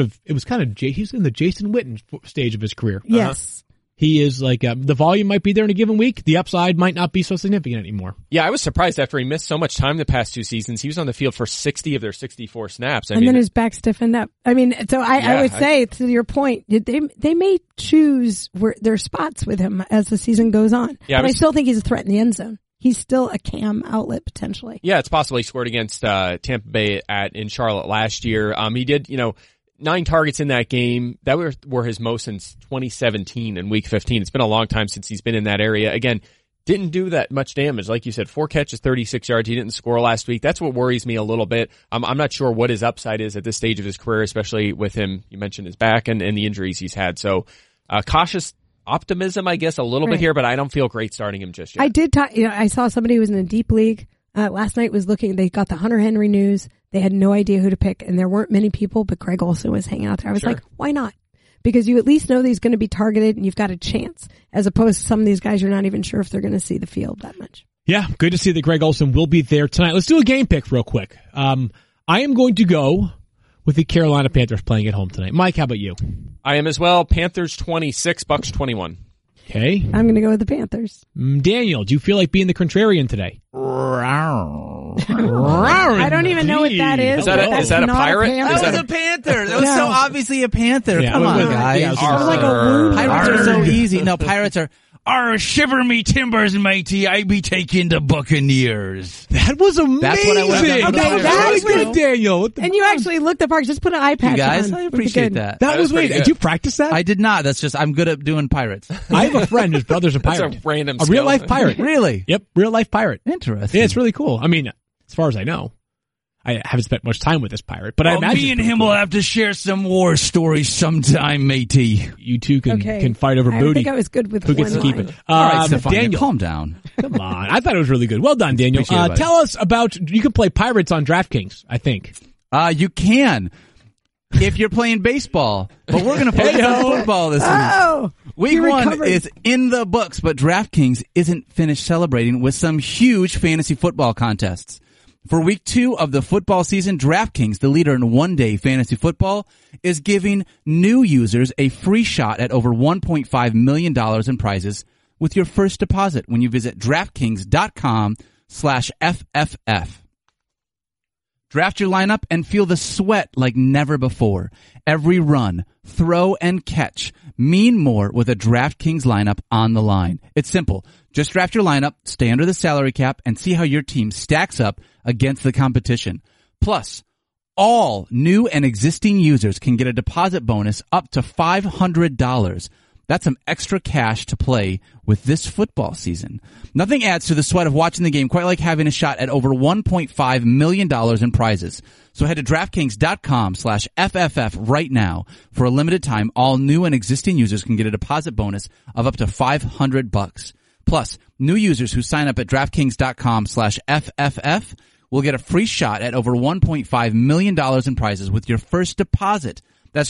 in the Jason Witten stage of his career. Yes. He is the volume might be there in a given week. The upside might not be so significant anymore. Yeah, I was surprised after he missed so much time the past 2 seasons. He was on the field for 60 of their 64 snaps. Then his back stiffened up. I would say, to your point, they may choose their spots with him as the season goes on. Yeah, but I still think he's a threat in the end zone. He's still a cam outlet potentially. Yeah, it's possible. He scored against Tampa Bay in Charlotte last year. He did, 9 targets in that game. That were his most since 2017 in week 15. It's been a long time since he's been in that area. Again, didn't do that much damage. Like you said, 4 catches, 36 yards. He didn't score last week. That's what worries me a little bit. I'm not sure what his upside is at this stage of his career, especially with him. You mentioned his back and the injuries he's had. So, cautious optimism, I guess, a little bit here, but I don't feel great starting him just yet. I did I saw somebody who was in a deep league last night was looking. They got the Hunter Henry news. They had no idea who to pick, and there weren't many people, but Greg Olsen was hanging out there. I was like, why not? Because you at least know that he's going to be targeted and you've got a chance, as opposed to some of these guys you're not even sure if they're going to see the field that much. Yeah, good to see that Greg Olsen will be there tonight. Let's do a game pick real quick. I am going to go with the Carolina Panthers playing at home tonight. Mike, how about you? I am as well. Panthers 26, Bucks 21. Okay. I'm going to go with the Panthers. Daniel, do you feel like being the contrarian today? I don't even know what that is. Is that a pirate? That was a panther. That was so obviously a panther. Yeah, Come on, yeah, guys. yeah, like a woo. Pirates are so easy. No, pirates are... Shiver me timbers, matey. I be taking the Buccaneers. That was amazing. That's what I would have done. Okay, that was good, Daniel. And you actually looked the park. Just put an eye patch You guys, on. I appreciate that. That was pretty great. good. Did you practice that? I did not. That's just, I'm good at doing pirates. I have a friend whose brother's a pirate. That's a random real life pirate. Really? Yep, real life pirate. Interesting. Yeah, it's really cool. I mean, as far as I know, I haven't spent much time with this pirate, but I imagine me and him will have to share some war stories sometime, matey. you two can fight over I booty. think I was good with Who gets to one keep line. it? All right, Stefania, Daniel, calm down. come on. I thought it was really good. Well done, Daniel. Appreciate it, buddy. Tell us about, you can play pirates on DraftKings, I think. You can. If you're playing baseball, but we're going to focus on football this week. Oh, Week he 1 recovered. is in the books, but DraftKings isn't finished celebrating with some huge fantasy football contests. For week 2 of the football season, DraftKings, the leader in one-day fantasy football, is giving new users a free shot at over $1.5 million in prizes with your first deposit when you visit DraftKings.com/FFF. Draft your lineup and feel the sweat like never before. Every run, throw, and catch mean more with a DraftKings lineup on the line. It's simple. Just draft your lineup, stay under the salary cap, and see how your team stacks up against the competition. Plus, all new and existing users can get a deposit bonus up to $500. That's some extra cash to play with this football season. Nothing adds to the sweat of watching the game quite like having a shot at over $1.5 million in prizes. So head to DraftKings.com/FFF right now. For a limited time, all new and existing users can get a deposit bonus of up to $500. Plus, new users who sign up at DraftKings.com/FFF will get a free shot at over $1.5 million in prizes with your first deposit. That's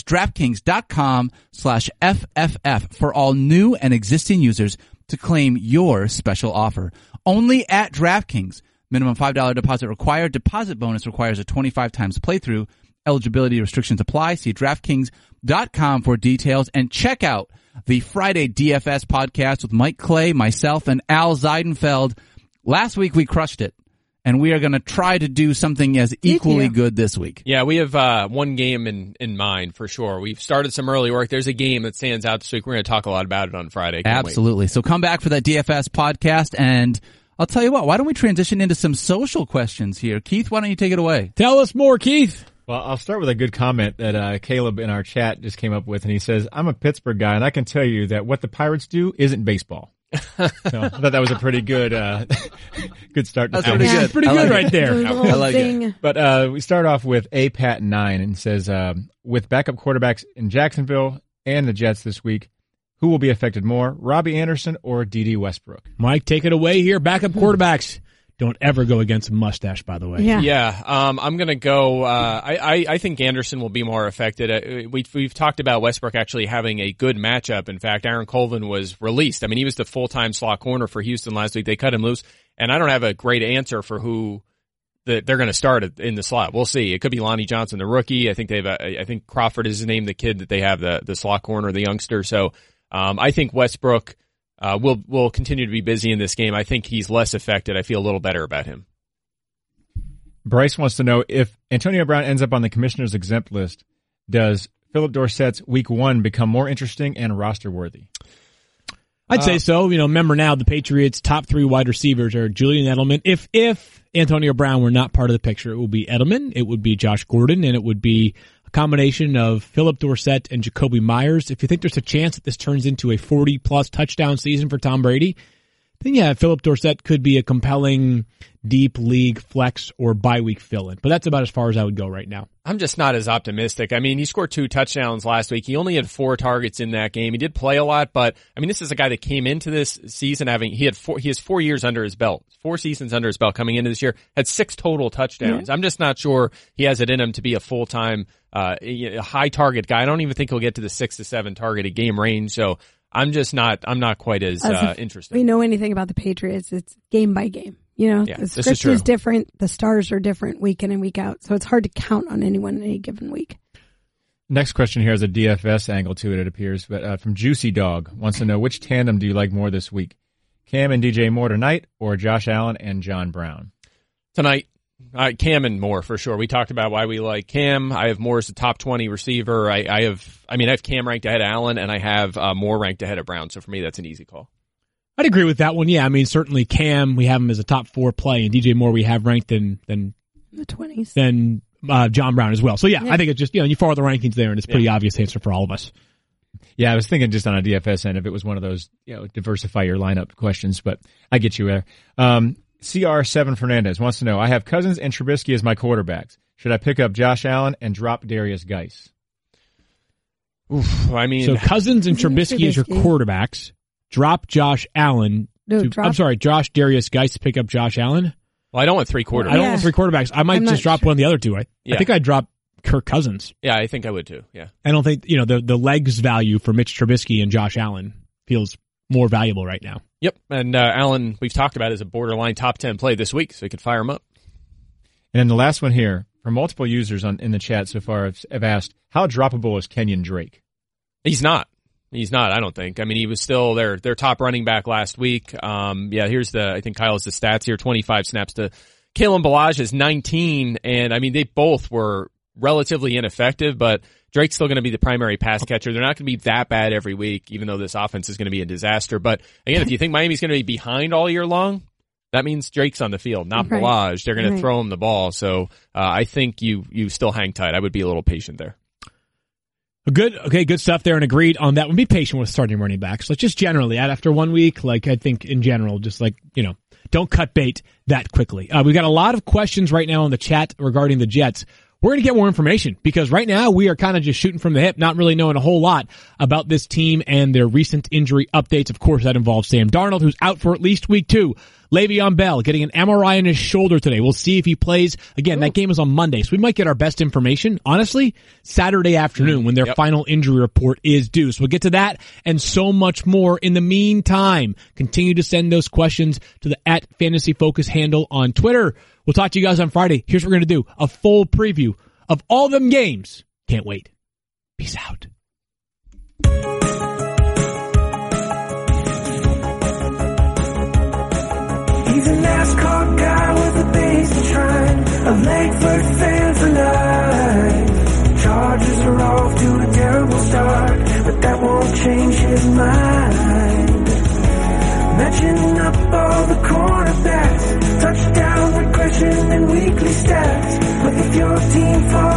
DraftKings.com/FFF for all new and existing users to claim your special offer. Only at DraftKings. Minimum $5 deposit required. Deposit bonus requires a 25 times playthrough. Eligibility restrictions apply. See DraftKings.com for details and check out the Friday DFS podcast with Mike Clay, myself, and Al Zeidenfeld. Last week we crushed it. And we are going to try to do something as equally good this week. Yeah, we have one game in mind for sure. We've started some early work. There's a game that stands out this week. We're going to talk a lot about it on Friday. Absolutely. Wait. So come back for that DFS podcast, and I'll tell you what, why don't we transition into some social questions here? Keith, why don't you take it away? Tell us more, Keith. Well, I'll start with a good comment that Caleb in our chat just came up with, and he says, I'm a Pittsburgh guy, and I can tell you that what the Pirates do isn't baseball. So I thought that was a pretty good good start. That's pretty good. Pretty good right there. I like it. But we start off with APAT9 and says, with backup quarterbacks in Jacksonville and the Jets this week, who will be affected more, Robbie Anderson or D.D. Westbrook? Mike, take it away here. Backup quarterbacks. Don't ever go against a mustache, by the way. Yeah. I'm going to go. I think Anderson will be more affected. We've talked about Westbrook actually having a good matchup. In fact, Aaron Colvin was released. I mean, he was the full-time slot corner for Houston last week. They cut him loose, and I don't have a great answer for who they're going to start in the slot. We'll see. It could be Lonnie Johnson, the rookie. I think I think Crawford is his name, the kid that they have, the slot corner, the youngster. So I think Westbrook will continue to be busy in this game. I think he's less affected. I feel a little better about him. Bryce wants to know if Antonio Brown ends up on the commissioner's exempt list, does Philip Dorsett's week 1 become more interesting and roster worthy? I'd say so. Remember now the Patriots' top 3 wide receivers are Julian Edelman. If Antonio Brown were not part of the picture, it would be Edelman, it would be Josh Gordon, and it would be a combination of Philip Dorsett and Jacoby Myers. If you think there's a chance that this turns into a 40-plus touchdown season for Tom Brady, then yeah, Philip Dorsett could be a compelling deep league flex or bye week fill-in. But that's about as far as I would go right now. I'm just not as optimistic. I mean, he scored 2 touchdowns last week. He only had 4 targets in that game. He did play a lot, but I mean, this is a guy that came into this season he has 4 years under his belt, 4 seasons under his belt coming into this year, had 6 total touchdowns. Mm-hmm. I'm just not sure he has it in him to be a full-time, high target guy. I don't even think he'll get to the 6 to 7 target a game range. So I'm not quite as interested. If we know anything about the Patriots, it's game by game. You know, the script is different. The stars are different week in and week out. So it's hard to count on anyone in any given week. Next question here has a DFS angle to it appears. But from Juicy Dog wants to know, which tandem do you like more this week? Cam and DJ Moore tonight, or Josh Allen and John Brown? Tonight. Cam and Moore for sure. We talked about why we like Cam. I have Moore as a top 20 receiver. I have Cam ranked ahead of Allen, and I have Moore ranked ahead of Brown. So for me, that's an easy call. I'd agree with that one. Yeah, I mean, certainly Cam, we have him as a top 4 play, and DJ Moore we have ranked in the 20s. Then John Brown as well. So yeah, I think it's just, you follow the rankings there, and it's a pretty obvious answer for all of us. Yeah, I was thinking just on a DFS end if it was one of those, diversify your lineup questions, but I get you there. CR7 Fernandez wants to know, I have Cousins and Trubisky as my quarterbacks. Should I pick up Josh Allen and drop Darius Geis? Oof, I mean, so Cousins and Trubisky as your quarterbacks. Drop Josh Allen. Josh Darius Geis to pick up Josh Allen. Well, I don't want 3 quarterbacks. I don't want 3 quarterbacks. I might just drop one of the other 2. I think I'd drop Kirk Cousins. Yeah, I think I would too. Yeah. I don't think, the legs value for Mitch Trubisky and Josh Allen feels more valuable right now. Yep. And Allen, we've talked about, is a borderline top 10 play this week, so you could fire him up. And then the last one here, from multiple users in the chat so far have asked, how droppable is Kenyon Drake? He's not, I don't think. I mean, he was still their top running back last week. Here's I think Kyle has the stats here, 25 snaps to Kalen Ballage is 19, and I mean, they both were relatively ineffective, but Drake's still going to be the primary pass catcher. They're not going to be that bad every week, even though this offense is going to be a disaster. But again, if you think Miami's going to be behind all year long, that means Drake's on the field, not Ballage. They're going to throw him the ball. So I think you still hang tight. I would be a little patient there. Good stuff there, and agreed on that one. Be patient with starting running backs. Like just generally, after 1 week, I think in general, just don't cut bait that quickly. We've got a lot of questions right now in the chat regarding the Jets. We're going to get more information because right now we are kind of just shooting from the hip, not really knowing a whole lot about this team and their recent injury updates. Of course, that involves Sam Darnold, who's out for at least week 2. Le'Veon Bell getting an MRI on his shoulder today. We'll see if he plays. Again, that game is on Monday, so we might get our best information, honestly, Saturday afternoon when their final injury report is due. So we'll get to that and so much more. In the meantime, continue to send those questions to the @FantasyFocus handle on Twitter. We'll talk to you guys on Friday. Here's what we're going to do. A full preview of all them games. Can't wait. Peace out. He's a NASCAR guy with a base and shrine, a Langford fan for life. Chargers are off to a terrible start, but that won't change his mind. Matching up all the cornerbacks, touchdown regression and weekly stats. But if your team falls